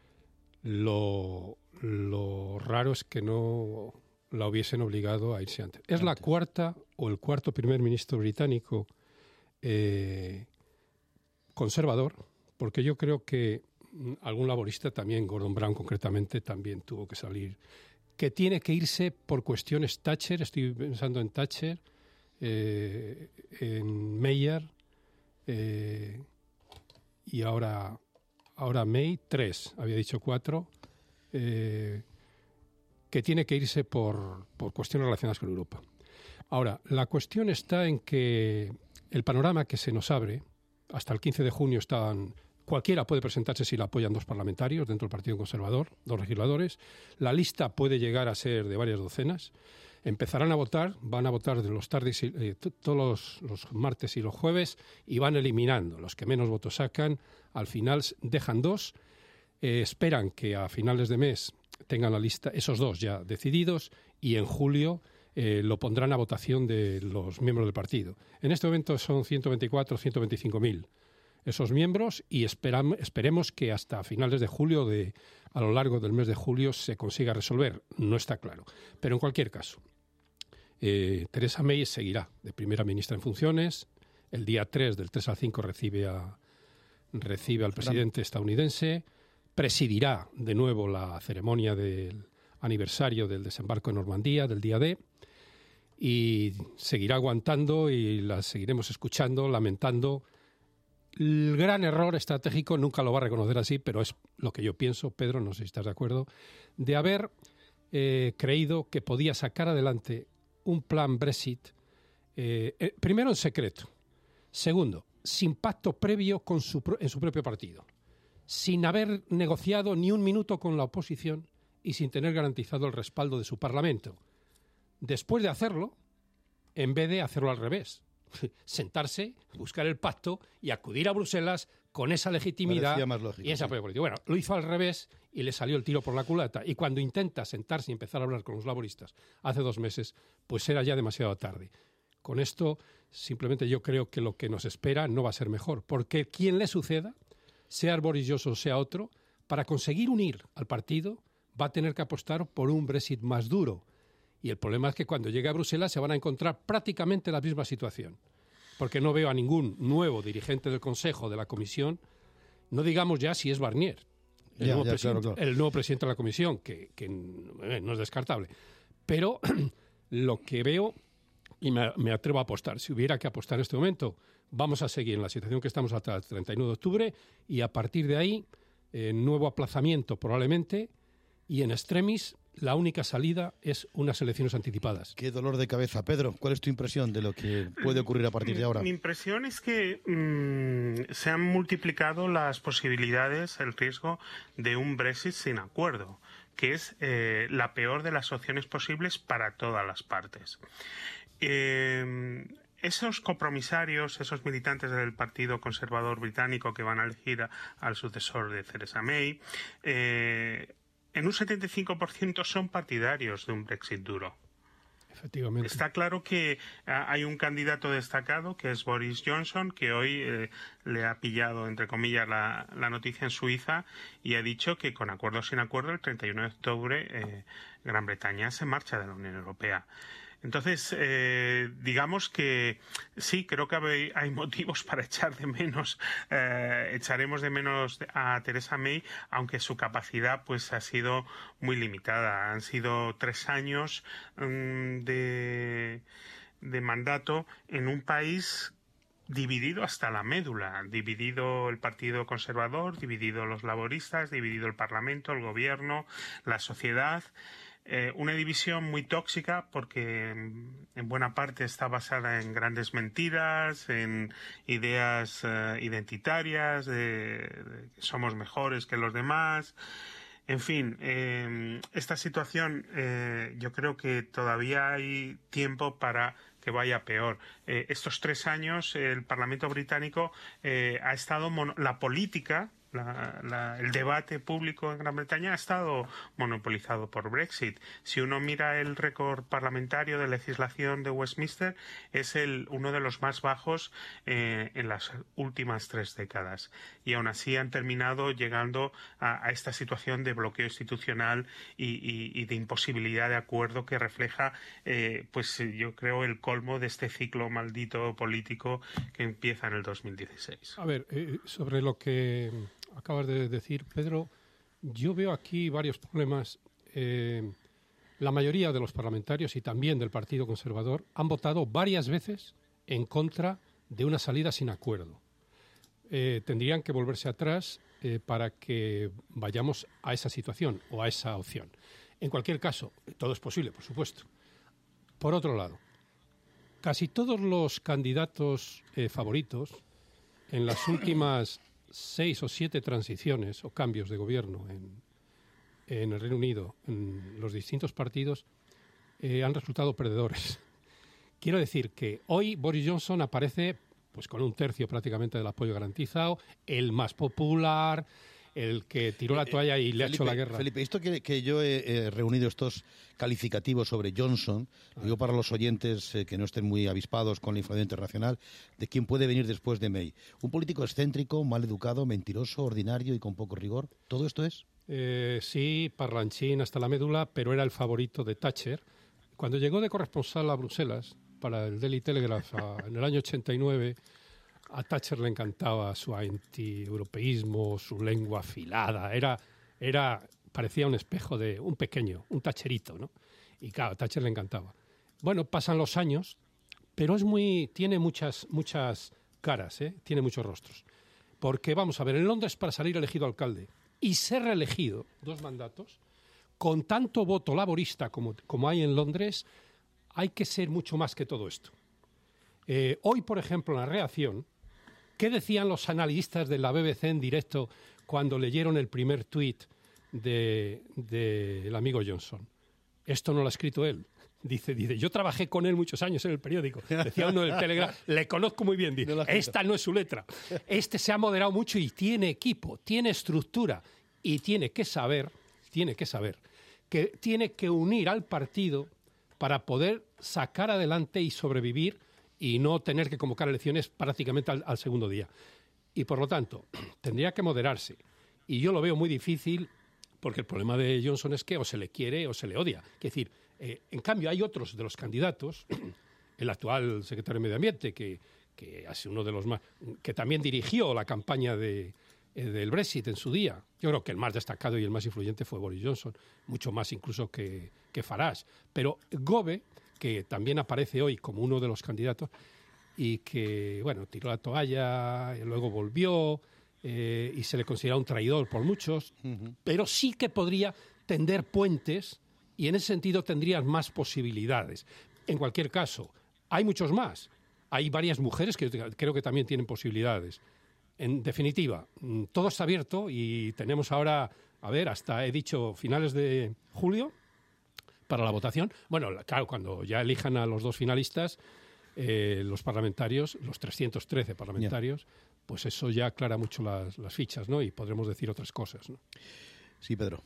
S22: Lo, lo raro es que no la hubiesen obligado a irse antes. Es la cuarta o el cuarto primer ministro británico eh, conservador, porque yo creo que algún laborista también, Gordon Brown concretamente, también tuvo que salir. Que tiene que irse por cuestiones Thatcher, estoy pensando en Thatcher, eh, en Mayer eh, y ahora... Ahora May, tres, había dicho cuatro, eh, que tiene que irse por, por cuestiones relacionadas con Europa. Ahora, la cuestión está en que el panorama que se nos abre, hasta el quince de junio están, cualquiera puede presentarse si la apoyan dos parlamentarios dentro del Partido Conservador, dos legisladores, la lista puede llegar a ser de varias docenas, empezarán a votar, van a votar de los tardes, eh, todos los, los martes y los jueves y van eliminando. Los que menos votos sacan, al final dejan dos, eh, esperan que a finales de mes tengan la lista, esos dos ya decididos, y en julio eh, lo pondrán a votación de los miembros del partido. En este momento son ciento veinticuatro, ciento veinticinco mil esos miembros y esperam, esperemos que hasta finales de julio, de, a lo largo del mes de julio, se consiga resolver. No está claro. Pero en cualquier caso, Eh, Theresa May seguirá de primera ministra en funciones. El día tres, del tres al cinco, recibe a, recibe al presidente estadounidense, presidirá de nuevo la ceremonia del aniversario del desembarco en Normandía, del día D, y seguirá aguantando y la seguiremos escuchando, lamentando. El gran error estratégico, nunca lo va a reconocer así, pero es lo que yo pienso, Pedro, no sé si estás de acuerdo, de haber eh, creído que podía sacar adelante un plan Brexit, eh, eh, primero en secreto, segundo, sin pacto previo con su, en su propio partido, sin haber negociado ni un minuto con la oposición y sin tener garantizado el respaldo de su Parlamento. Después de hacerlo, en vez de hacerlo al revés, sentarse, buscar el pacto y acudir a Bruselas con esa legitimidad
S1: más lógico,
S22: y ese
S1: sí.
S22: apoyo político. Bueno, lo hizo al revés y le salió el tiro por la culata. Y cuando intenta sentarse y empezar a hablar con los laboristas hace dos meses, pues era ya demasiado tarde. Con esto, simplemente yo creo que lo que nos espera no va a ser mejor, porque quien le suceda, sea Boris Johnson o sea otro, para conseguir unir al partido va a tener que apostar por un Brexit más duro. Y el problema es que cuando llegue a Bruselas se van a encontrar prácticamente la misma situación. Porque no veo a ningún nuevo dirigente del Consejo, de la Comisión, no digamos ya si es Barnier, el,
S1: ya,
S22: nuevo,
S1: ya,
S22: presidente,
S1: claro, claro.
S22: el nuevo presidente de la Comisión, que, que eh, no es descartable. Pero lo que veo, y me, me atrevo a apostar, si hubiera que apostar en este momento, vamos a seguir en la situación que estamos hasta el treinta y uno de octubre y a partir de ahí, eh, nuevo aplazamiento probablemente, y en extremis, la única salida es unas elecciones anticipadas.
S1: Qué dolor de cabeza. Pedro, ¿cuál es tu impresión de lo que puede ocurrir a partir de ahora?
S20: Mi impresión es que mmm, se han multiplicado las posibilidades, el riesgo de un Brexit sin acuerdo, que es eh, la peor de las opciones posibles para todas las partes. Eh, Esos compromisarios, esos militantes del Partido Conservador británico que van a elegir a, al sucesor de Theresa May, eh, en un setenta y cinco por ciento son partidarios de un Brexit duro.
S22: Efectivamente.
S20: Está claro que uh, hay un candidato destacado, que es Boris Johnson, que hoy eh, le ha pillado, entre comillas, la, la noticia en Suiza y ha dicho que con acuerdo o sin acuerdo, el treinta y uno de octubre, eh, Gran Bretaña se marcha de la Unión Europea. Entonces, eh, digamos que sí, creo que hay, hay motivos para echar de menos, eh, echaremos de menos a Theresa May, aunque su capacidad pues ha sido muy limitada. Han sido tres años um, de, de mandato en un país dividido hasta la médula, dividido el Partido Conservador, dividido los laboristas, dividido el Parlamento, el Gobierno, la sociedad. Eh, una división muy tóxica porque en buena parte está basada en grandes mentiras, en ideas eh, identitarias, de, de que somos mejores que los demás. En fin, eh, esta situación eh, yo creo que todavía hay tiempo para que vaya peor. Eh, estos tres años eh, el Parlamento británico eh, ha estado mono- la política La, la, el debate público en Gran Bretaña ha estado monopolizado por Brexit. Si uno mira el récord parlamentario de legislación de Westminster, es el, uno de los más bajos eh, en las últimas tres décadas. Y aún así han terminado llegando a, a esta situación de bloqueo institucional y, y, y de imposibilidad de acuerdo que refleja, eh, pues yo creo, el colmo de este ciclo maldito político que empieza en el dos mil dieciséis.
S22: A ver, eh, sobre lo que acabas de decir, Pedro, yo veo aquí varios problemas. Eh, la mayoría de los parlamentarios y también del Partido Conservador han votado varias veces en contra de una salida sin acuerdo. Eh, tendrían que volverse atrás eh, para que vayamos a esa situación o a esa opción. En cualquier caso, todo es posible, por supuesto. Por otro lado, casi todos los candidatos eh, favoritos en las últimas seis o siete transiciones o cambios de gobierno en, en el Reino Unido, en los distintos partidos, eh, han resultado perdedores. Quiero decir que hoy Boris Johnson aparece pues con un tercio prácticamente del apoyo garantizado, el más popular, el que tiró la toalla y le
S1: Felipe,
S22: ha hecho la guerra.
S1: Felipe, esto que, que yo he eh, reunido estos calificativos sobre Johnson, lo digo para los oyentes eh, que no estén muy avispados con la información internacional, de quién puede venir después de May. Un político excéntrico, mal educado, mentiroso, ordinario y con poco rigor. ¿Todo esto es?
S22: Eh, sí, parlanchín hasta la médula, pero era el favorito de Thatcher. Cuando llegó de corresponsal a Bruselas para el Daily Telegraph a, en el año ochenta y nueve, A Thatcher le encantaba su anti-europeísmo, su lengua afilada. Era, era, parecía un espejo de un pequeño, un tacherito, ¿no? Y claro, a Thatcher le encantaba. Bueno, pasan los años, pero es muy, tiene muchas, muchas caras, ¿eh? Tiene muchos rostros. Porque, vamos a ver, en Londres para salir elegido alcalde y ser reelegido, dos mandatos, con tanto voto laborista como, como hay en Londres, hay que ser mucho más que todo esto. Eh, hoy, por ejemplo, en la reacción, ¿qué decían los analistas de la B B C en directo cuando leyeron el primer tuit del de, de amigo Johnson? Esto no lo ha escrito él. Dice, dice, yo trabajé con él muchos años en el periódico. Decía uno del Telegram, le conozco muy bien. Dice, esta no es su letra. Este se ha moderado mucho y tiene equipo, tiene estructura y tiene que saber, tiene que saber que tiene que unir al partido para poder sacar adelante y sobrevivir y no tener que convocar elecciones prácticamente al, al segundo día. Y por lo tanto, tendría que moderarse. Y yo lo veo muy difícil porque el problema de Johnson es que o se le quiere o se le odia. Es decir, eh, en cambio hay otros de los candidatos, el actual secretario de Medio Ambiente, que, que es uno de los más, que también dirigió la campaña de, eh, del Brexit en su día. Yo creo que el más destacado y el más influyente fue Boris Johnson, mucho más incluso que, que Farage. Pero Gove, que también aparece hoy como uno de los candidatos y que, bueno, tiró la toalla, y luego volvió eh, y se le considera un traidor por muchos, uh-huh. pero sí que podría tender puentes y en ese sentido tendrías más posibilidades. En cualquier caso, hay muchos más. Hay varias mujeres que creo que también tienen posibilidades. En definitiva, todo está abierto y tenemos ahora, a ver, hasta he dicho finales de julio para la votación. Bueno, claro, cuando ya elijan a los dos finalistas, eh, los parlamentarios, los trescientos trece parlamentarios, yeah. pues eso ya aclara mucho las, las fichas, ¿no? Y podremos decir otras cosas, ¿no?
S1: Sí, Pedro.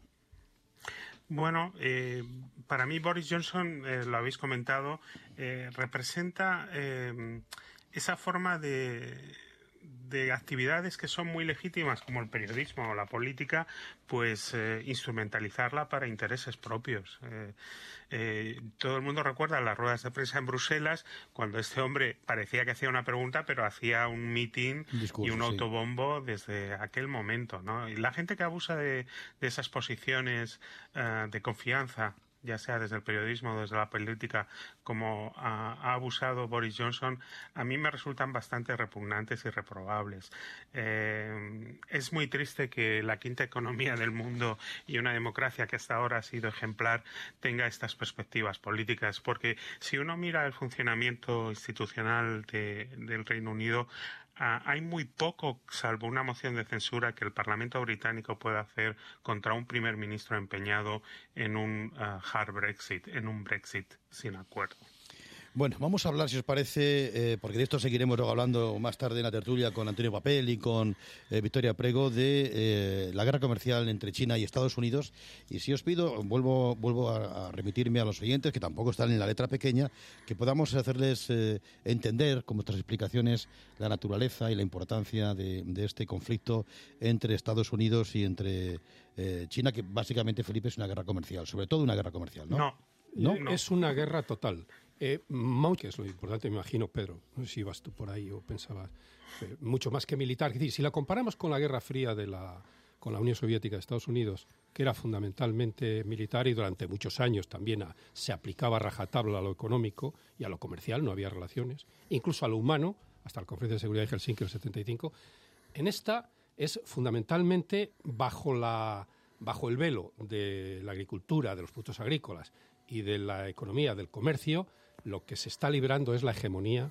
S20: Bueno, eh, para mí Boris Johnson, eh, lo habéis comentado, eh, representa eh, esa forma de... de actividades que son muy legítimas como el periodismo o la política, pues eh, instrumentalizarla para intereses propios. Eh, eh, todo el mundo recuerda las ruedas de prensa en Bruselas cuando este hombre parecía que hacía una pregunta pero hacía un mitin y un autobombo sí. desde aquel momento, ¿no? Y la gente que abusa de, de esas posiciones uh, de confianza, ya sea desde el periodismo o desde la política, como ha, ha abusado Boris Johnson, a mí me resultan bastante repugnantes y reprobables. Eh, es muy triste que la quinta economía del mundo y una democracia que hasta ahora ha sido ejemplar tenga estas perspectivas políticas, porque si uno mira el funcionamiento institucional de, del Reino Unido, Uh, hay muy poco, salvo una moción de censura, que el Parlamento británico pueda hacer contra un primer ministro empeñado en un uh, hard Brexit, en un Brexit sin acuerdo.
S1: Bueno, vamos a hablar, si os parece, eh, porque de esto seguiremos luego hablando más tarde en la tertulia con Antonio Papel y con eh, Victoria Prego, de eh, la guerra comercial entre China y Estados Unidos. Y si os pido, vuelvo, vuelvo a, a remitirme a los oyentes, que tampoco están en la letra pequeña, que podamos hacerles eh, entender, con vuestras explicaciones, la naturaleza y la importancia de, de este conflicto entre Estados Unidos y entre eh, China, que básicamente, Felipe, es una guerra comercial, sobre todo una guerra comercial, ¿no?
S20: No.
S22: ¿No? no. Es una guerra total. Eh, que es lo importante, me imagino, Pedro, no sé si ibas tú por ahí o pensabas, eh, mucho más que militar. Es decir, si la comparamos con la Guerra Fría de la, con la Unión Soviética de Estados Unidos, que era fundamentalmente militar y durante muchos años también a, se aplicaba a rajatabla a lo económico y a lo comercial, no había relaciones, incluso a lo humano, hasta la Conferencia de Seguridad de Helsinki del setenta y cinco, en esta es fundamentalmente bajo, la, bajo el velo de la agricultura, de los productos agrícolas y de la economía, del comercio. Lo que se está librando es la hegemonía,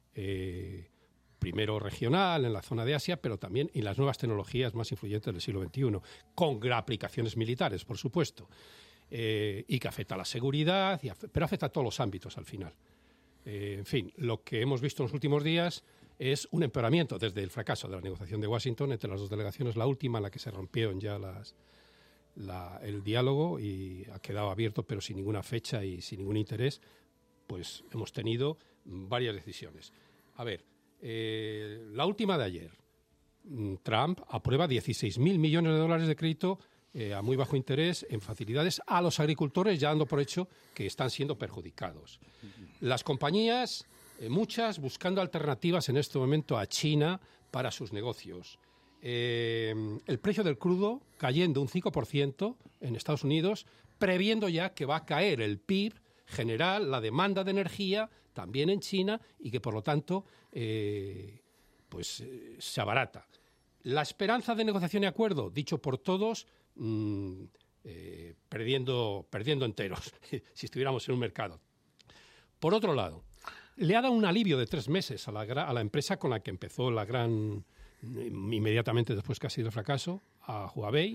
S22: eh, primero regional, en la zona de Asia, pero también en las nuevas tecnologías más influyentes del siglo veintiuno, con aplicaciones militares, por supuesto, eh, y que afecta a la seguridad, y afecta, pero afecta a todos los ámbitos al final. Eh, en fin, lo que hemos visto en los últimos días es un empeoramiento desde el fracaso de la negociación de Washington entre las dos delegaciones, la última en la que se rompieron ya las... La, el diálogo y ha quedado abierto pero sin ninguna fecha y sin ningún interés. Pues hemos tenido varias decisiones. A ver, eh, la última de ayer, Trump aprueba dieciséis mil millones de dólares de crédito eh, a muy bajo interés en facilidades a los agricultores, ya dando por hecho que están siendo perjudicados. Las compañías eh, muchas buscando alternativas en este momento a China para sus negocios. Eh, el precio del crudo cayendo un cinco por ciento en Estados Unidos, previendo ya que va a caer el P I B general, la demanda de energía, también en China, y que por lo tanto eh, pues, eh, se abarata. La esperanza de negociación y acuerdo, dicho por todos, mmm, eh, perdiendo, perdiendo enteros, si estuviéramos en un mercado. Por otro lado, le ha dado un alivio de tres meses a la, a la empresa con la que empezó la gran, inmediatamente después que ha sido el fracaso, a Huawei,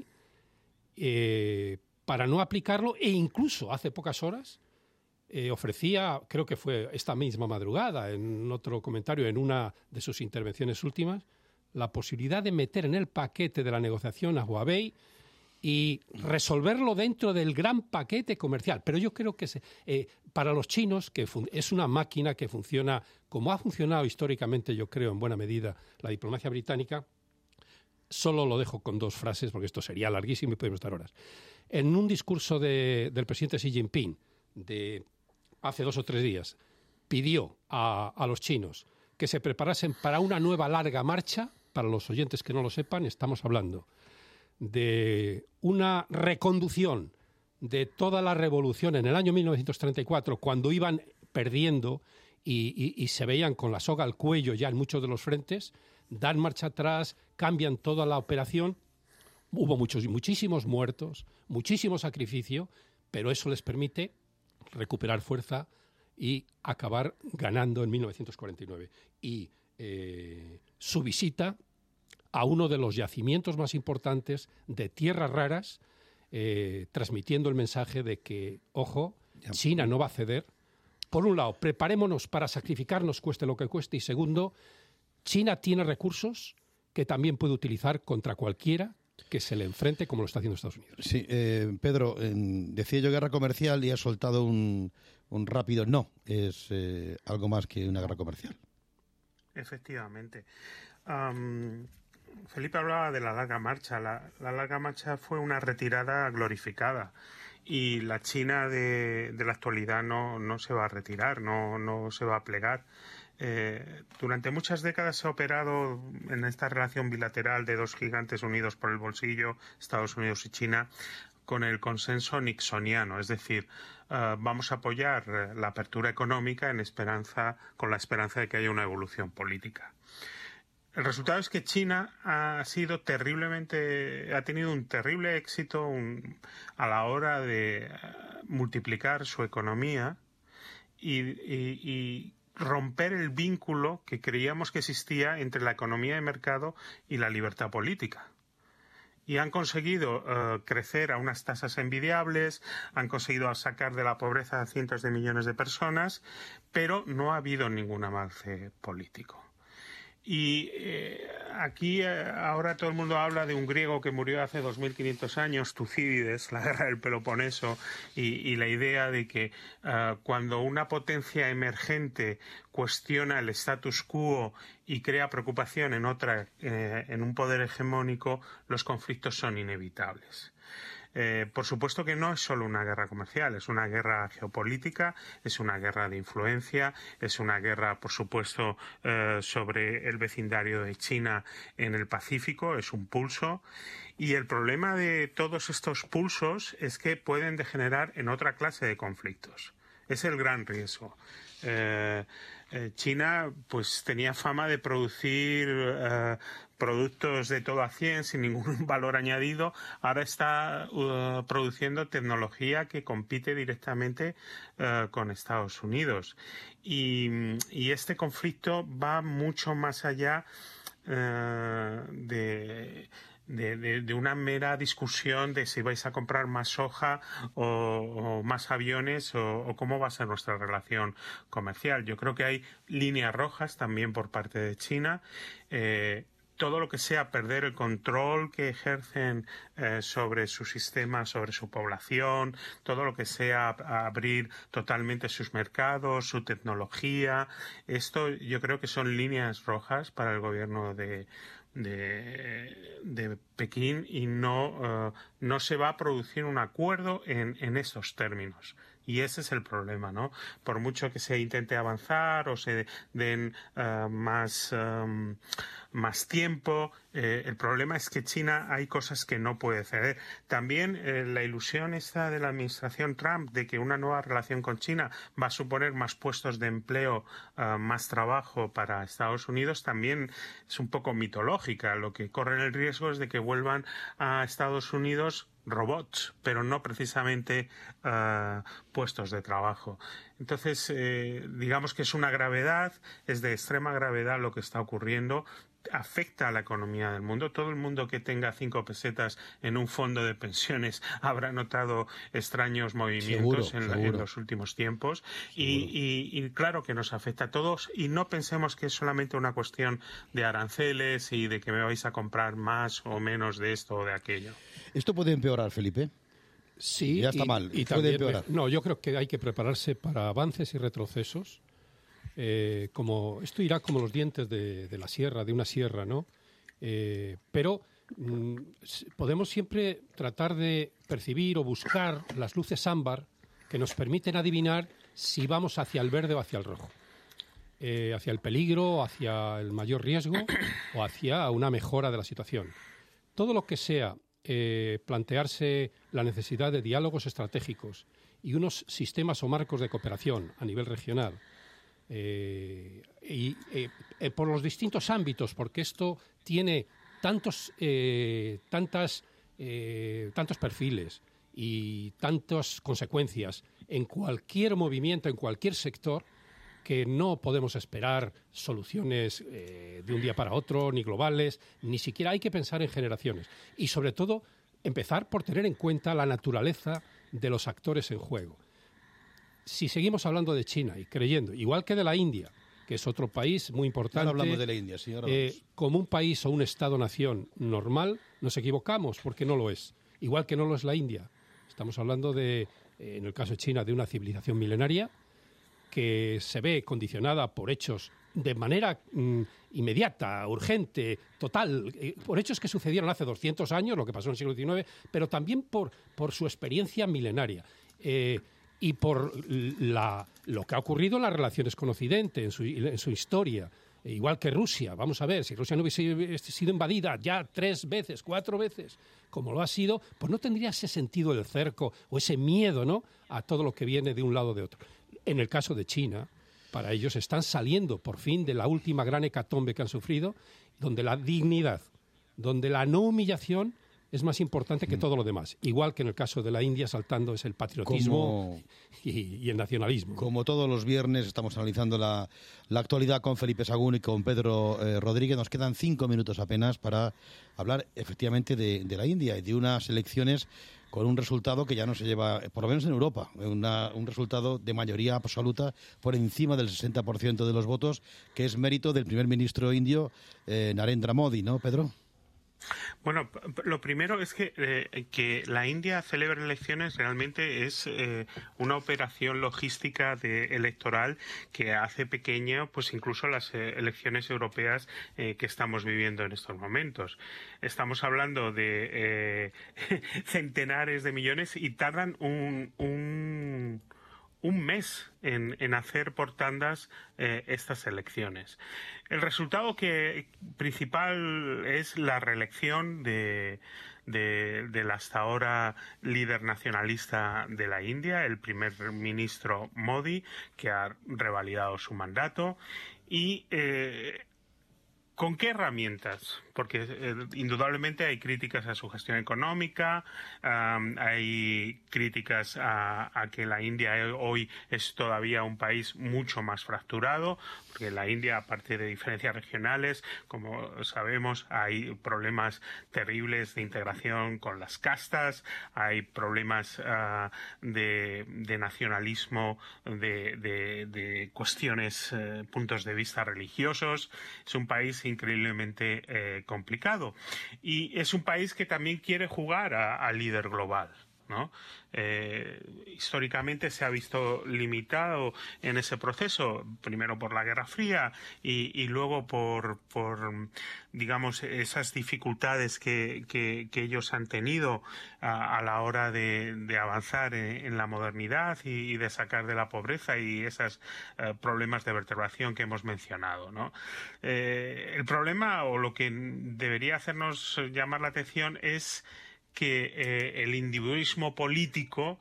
S22: eh, para no aplicarlo, e incluso hace pocas horas eh, ofrecía, creo que fue esta misma madrugada, en otro comentario, en una de sus intervenciones últimas, la posibilidad de meter en el paquete de la negociación a Huawei y resolverlo dentro del gran paquete comercial. Pero yo creo que se, eh, para los chinos, que es una máquina que funciona como ha funcionado históricamente, yo creo, en buena medida, la diplomacia británica, solo lo dejo con dos frases, porque esto sería larguísimo y podemos estar horas. En un discurso de, del presidente Xi Jinping de hace dos o tres días, pidió a, a los chinos que se preparasen para una nueva larga marcha. Para los oyentes que no lo sepan, estamos hablando de una reconducción de toda la revolución en el año mil novecientos treinta y cuatro, cuando iban perdiendo y, y, y se veían con la soga al cuello ya en muchos de los frentes, dan marcha atrás, cambian toda la operación. Hubo muchos, muchísimos muertos, muchísimo sacrificio, pero eso les permite recuperar fuerza y acabar ganando en mil novecientos cuarenta y nueve. Y eh, su visita a uno de los yacimientos más importantes de tierras raras, eh, transmitiendo el mensaje de que, ojo, China no va a ceder. Por un lado, preparémonos para sacrificarnos cueste lo que cueste, y segundo, China tiene recursos que también puede utilizar contra cualquiera que se le enfrente, como lo está haciendo Estados Unidos.
S1: Sí, eh, Pedro, eh, decía yo guerra comercial y ha soltado un, un rápido no. Es eh, algo más que una guerra comercial.
S20: Efectivamente. Um, Felipe hablaba de la larga marcha. La, la larga marcha fue una retirada glorificada. Y la China de, de la actualidad no, no se va a retirar, no, no se va a plegar. Eh, durante muchas décadas se ha operado en esta relación bilateral de dos gigantes unidos por el bolsillo, Estados Unidos y China, con el consenso nixoniano, es decir, uh, vamos a apoyar la apertura económica en esperanza, con la esperanza de que haya una evolución política. El resultado es que China ha sido terriblemente, ha tenido un terrible éxito un, a la hora de multiplicar su economía y, y, y romper el vínculo que creíamos que existía entre la economía de mercado y la libertad política. Y han conseguido uh, crecer a unas tasas envidiables, han conseguido sacar de la pobreza a cientos de millones de personas, pero no ha habido ningún avance político. Y eh, aquí eh, ahora todo el mundo habla de un griego que murió hace dos mil quinientos años, Tucídides, la guerra del Peloponeso, y, y la idea de que uh, cuando una potencia emergente cuestiona el status quo y crea preocupación en otra, eh, en un poder hegemónico, los conflictos son inevitables. Eh, por supuesto que no es solo una guerra comercial, es una guerra geopolítica, es una guerra de influencia, es una guerra, por supuesto, eh, sobre el vecindario de China en el Pacífico, es un pulso. Y el problema de todos estos pulsos es que pueden degenerar en otra clase de conflictos. Es el gran riesgo. Eh, eh, China pues tenía fama de producir eh, productos de todo a cien sin ningún valor añadido. Ahora está uh, produciendo tecnología que compite directamente uh, con Estados Unidos. Y, y este conflicto va mucho más allá uh, de... De, de, de una mera discusión de si vais a comprar más soja o, o más aviones o, o cómo va a ser nuestra relación comercial. Yo creo que hay líneas rojas también por parte de China. Eh, todo lo que sea perder el control que ejercen eh, sobre su sistema, sobre su población, todo lo que sea abrir totalmente sus mercados, su tecnología, esto yo creo que son líneas rojas para el gobierno de De, de Pekín y no, uh, no se va a producir un acuerdo en, en estos términos. Y ese es el problema, ¿no? Por mucho que se intente avanzar o se den uh, más, um, más tiempo, eh, el problema es que China hay cosas que no puede ceder. También eh, la ilusión esta de la administración Trump de que una nueva relación con China va a suponer más puestos de empleo, uh, más trabajo para Estados Unidos, también es un poco mitológica. Lo que corren el riesgo es de que vuelvan a Estados Unidos robots, pero no precisamente uh, puestos de trabajo. Entonces, eh, digamos que es una gravedad, es de extrema gravedad lo que está ocurriendo, afecta a la economía del mundo. Todo el mundo que tenga cinco pesetas en un fondo de pensiones habrá notado extraños movimientos
S1: seguro,
S20: en,
S1: seguro.
S20: en los últimos tiempos y, y, y claro que nos afecta a todos y no pensemos que es solamente una cuestión de aranceles y de que me vais a comprar más o menos de esto o de aquello.
S1: ¿Esto puede empeorar, Felipe?
S22: Sí.
S1: Ya está
S22: y,
S1: mal,
S22: y
S1: puede
S22: también,
S1: empeorar.
S22: No, yo creo que hay que prepararse para avances y retrocesos. Eh, como esto irá como los dientes de, de la sierra, de una sierra, ¿no? Eh, pero mm, podemos siempre tratar de percibir o buscar las luces ámbar que nos permiten adivinar si vamos hacia el verde o hacia el rojo. Eh, hacia el peligro, hacia el mayor riesgo o hacia una mejora de la situación. Todo lo que sea eh, plantearse la necesidad de diálogos estratégicos y unos sistemas o marcos de cooperación a nivel regional eh, y eh, eh, por los distintos ámbitos, porque esto tiene tantos, eh, tantas, eh, tantos perfiles y tantas consecuencias en cualquier movimiento, en cualquier sector, que no podemos esperar soluciones eh, de un día para otro, ni globales, ni siquiera hay que pensar en generaciones. Y sobre todo, empezar por tener en cuenta la naturaleza de los actores en juego. Si seguimos hablando de China y creyendo, igual que de la India, que es otro país muy importante,
S1: Ahora hablamos de la India, sí, ahora
S22: eh, como un país o un Estado-nación normal, nos equivocamos porque no lo es. Igual que no lo es la India. Estamos hablando de, eh, en el caso de China, de una civilización milenaria que se ve condicionada por hechos de manera mm, inmediata, urgente, total, eh, por hechos que sucedieron hace doscientos años, lo que pasó en el siglo diecinueve, pero también por, por su experiencia milenaria eh, y por la, lo que ha ocurrido en las relaciones con Occidente, en su, en su historia. E igual que Rusia, vamos a ver, si Rusia no hubiese sido invadida ya tres veces, cuatro veces, como lo ha sido, pues no tendría ese sentido del cerco o ese miedo, ¿no?, a todo lo que viene de un lado o de otro. En el caso de China, para ellos están saliendo por fin de la última gran hecatombe que han sufrido, donde la dignidad, donde la no humillación es más importante que todo lo demás. Igual que en el caso de la India, saltando es el patriotismo
S1: Como,
S22: y, y el nacionalismo.
S1: Como todos los viernes estamos analizando la, la actualidad con Felipe Sagún y con Pedro eh, Rodríguez. Nos quedan cinco minutos apenas para hablar efectivamente de, de la India y de unas elecciones con un resultado que ya no se lleva, por lo menos en Europa, una, un resultado de mayoría absoluta por encima del sesenta por ciento de los votos, que es mérito del primer ministro indio eh, Narendra Modi, ¿no, Pedro?
S20: Bueno, lo primero es que, eh, que la India celebre elecciones realmente es eh, una operación logística de, electoral que hace pequeño pues incluso las eh, elecciones europeas eh, que estamos viviendo en estos momentos. Estamos hablando de eh, centenares de millones y tardan un... un un mes en, en hacer por tandas eh, estas elecciones. El resultado que principal es la reelección de, de, del hasta ahora líder nacionalista de la India, el primer ministro Modi, que ha revalidado su mandato. Y eh, ¿con qué herramientas? Porque eh, indudablemente hay críticas a su gestión económica, um, hay críticas a, a que la India hoy es todavía un país mucho más fracturado, porque la India, aparte de diferencias regionales, como sabemos, hay problemas terribles de integración con las castas, hay problemas uh, de, de nacionalismo, de, de, de cuestiones, uh, puntos de vista religiosos. Es un país increíblemente eh, complicado y es un país que también quiere jugar a, a líder global. ¿no? Eh, históricamente se ha visto limitado en ese proceso, primero por la Guerra Fría y, y luego por, por, digamos, esas dificultades que, que, que ellos han tenido a, a la hora de, de avanzar en, en la modernidad y, y de sacar de la pobreza y esos eh, problemas de vertebración que hemos mencionado, ¿no? Eh, el problema, o lo que debería hacernos llamar la atención, es que eh, el individualismo político,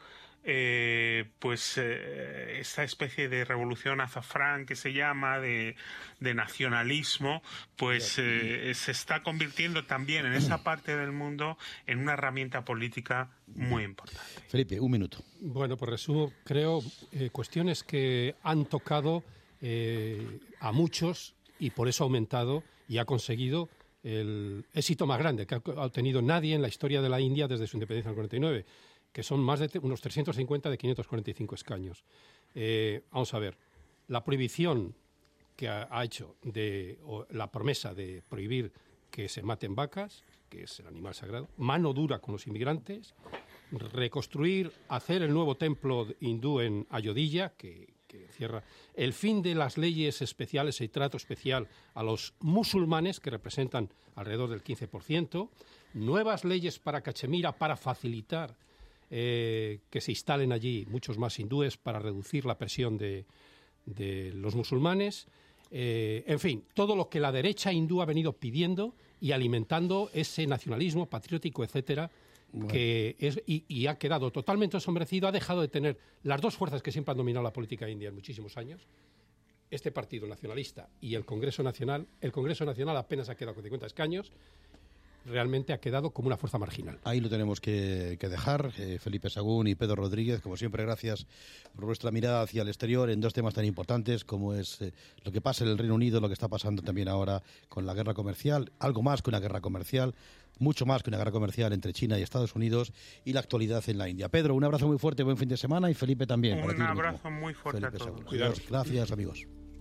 S20: eh, pues eh, esta especie de revolución azafrán que se llama, de, de nacionalismo, pues eh, se está convirtiendo también en esa parte del mundo en una herramienta política muy importante.
S1: Felipe, un minuto.
S22: Bueno, pues resumo, creo, eh, cuestiones que han tocado eh, a muchos y por eso ha aumentado y ha conseguido el éxito más grande que ha obtenido nadie en la historia de la India desde su independencia en el cuarenta y nueve, que son más de unos trescientos cincuenta de quinientos cuarenta y cinco escaños. Eh, vamos a ver, la prohibición que ha, ha hecho, de, o la promesa de prohibir que se maten vacas, que es el animal sagrado, mano dura con los inmigrantes, reconstruir, hacer el nuevo templo hindú en Ayodhya, que, que cierra, el fin de las leyes especiales y trato especial a los musulmanes, que representan alrededor del quince por ciento, nuevas leyes para Cachemira para facilitar eh, que se instalen allí muchos más hindúes para reducir la presión de, de los musulmanes, eh, en fin, todo lo que la derecha hindú ha venido pidiendo y alimentando ese nacionalismo patriótico, etcétera, bueno. que es, y, y ha quedado totalmente ensombrecido, ha dejado de tener las dos fuerzas que siempre han dominado la política india en muchísimos años, este Partido Nacionalista y el Congreso Nacional. El Congreso Nacional apenas ha quedado con cincuenta escaños, realmente ha quedado como una fuerza marginal.
S1: Ahí lo tenemos que, que dejar. Eh, Felipe Sagún y Pedro Rodríguez, como siempre, gracias por vuestra mirada hacia el exterior en dos temas tan importantes como es eh, lo que pasa en el Reino Unido, lo que está pasando también ahora con la guerra comercial, algo más que una guerra comercial, mucho más que una guerra comercial entre China y Estados Unidos, y la actualidad en la India. Pedro, un abrazo muy fuerte, buen fin de semana, y Felipe también.
S20: Un abrazo muy fuerte Felipe a todos.
S1: Cuidaos. Gracias, amigos.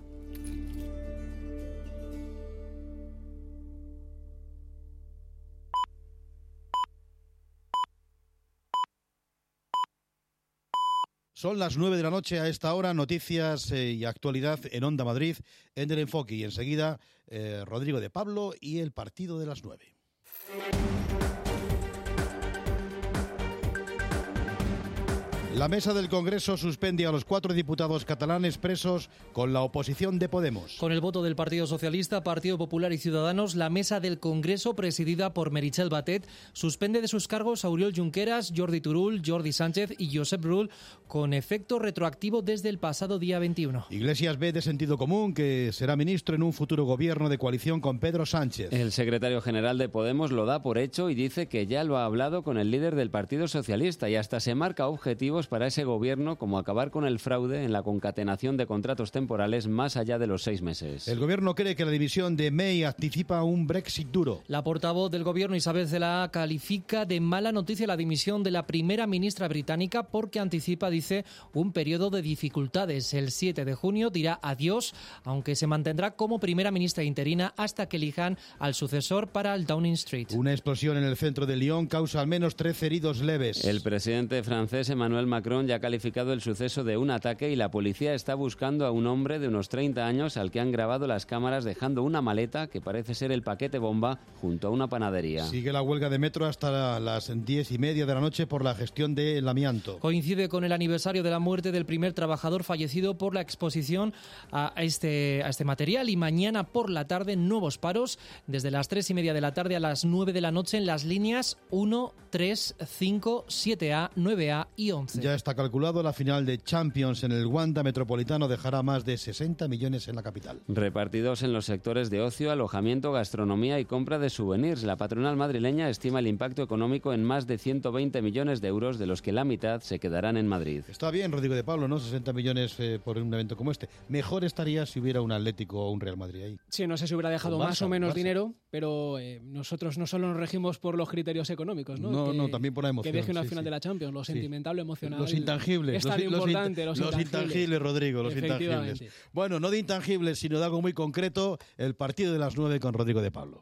S1: Son las nueve de la noche a esta hora, noticias eh, y actualidad en Onda Madrid, en El Enfoque, y enseguida eh, Rodrigo de Pablo y el partido de las nueve. La mesa del Congreso suspende a los cuatro diputados catalanes presos con la oposición de Podemos.
S27: Con el voto del Partido Socialista, Partido Popular y Ciudadanos, la mesa del Congreso, presidida por Meritxell Batet, suspende de sus cargos a Oriol Junqueras, Jordi Turull, Jordi Sánchez y Josep Rull, con efecto retroactivo desde el pasado día veintiuno.
S1: Iglesias ve de sentido común que será ministro en un futuro gobierno de coalición con Pedro Sánchez.
S9: El secretario general de Podemos lo da por hecho y dice que ya lo ha hablado con el líder del Partido Socialista y hasta se marca objetivos para ese gobierno, como acabar con el fraude en la concatenación de contratos temporales más allá de los seis meses.
S1: El gobierno cree que la división de May anticipa un Brexit duro.
S27: La portavoz del gobierno, Isabel Celaá, califica de mala noticia la dimisión de la primera ministra británica porque anticipa, dice, un periodo de dificultades. El siete de junio dirá adiós, aunque se mantendrá como primera ministra interina hasta que elijan al sucesor para el Downing Street.
S1: Una explosión en el centro de Lyon causa al menos trece heridos leves.
S9: El presidente francés Emmanuel Macron ya ha calificado el suceso de un ataque y la policía está buscando a un hombre de unos treinta años al que han grabado las cámaras dejando una maleta que parece ser el paquete bomba junto a una panadería.
S1: Sigue la huelga de metro hasta las diez y media de la noche por la gestión del amianto.
S27: Coincide con el aniversario de la muerte del primer trabajador fallecido por la exposición a este, a este material, y mañana por la tarde nuevos paros desde las tres y media de la tarde a las nueve de la noche en las líneas uno, tres, cinco, siete A, nueve A y once.
S1: Ya está calculado, la final de Champions en el Wanda Metropolitano dejará más de sesenta millones en la capital.
S9: Repartidos en los sectores de ocio, alojamiento, gastronomía y compra de souvenirs. La patronal madrileña estima el impacto económico en más de ciento veinte millones de euros, de los que la mitad se quedarán en Madrid.
S1: Está bien, Rodrigo de Pablo, ¿no? sesenta millones eh, por un evento como este. Mejor estaría si hubiera un Atlético o un Real Madrid ahí.
S2: Sí, no sé si hubiera dejado
S1: Barça,
S2: más o menos
S1: Barça.
S2: dinero, pero eh, nosotros no solo nos regimos por los criterios económicos, ¿no?
S1: No,
S2: que,
S1: no, también por la emoción.
S2: Que deje una
S1: sí,
S2: final
S1: sí.
S2: de la Champions, lo
S1: Sí.
S2: sentimental, lo emocional.
S1: Los intangibles.
S2: Es tan
S1: los,
S2: importante,
S1: los,
S2: los,
S1: los intangibles, Rodrigo, los intangibles. Bueno, no de intangibles, sino de algo muy concreto, el partido de las nueve con Rodrigo de Pablo.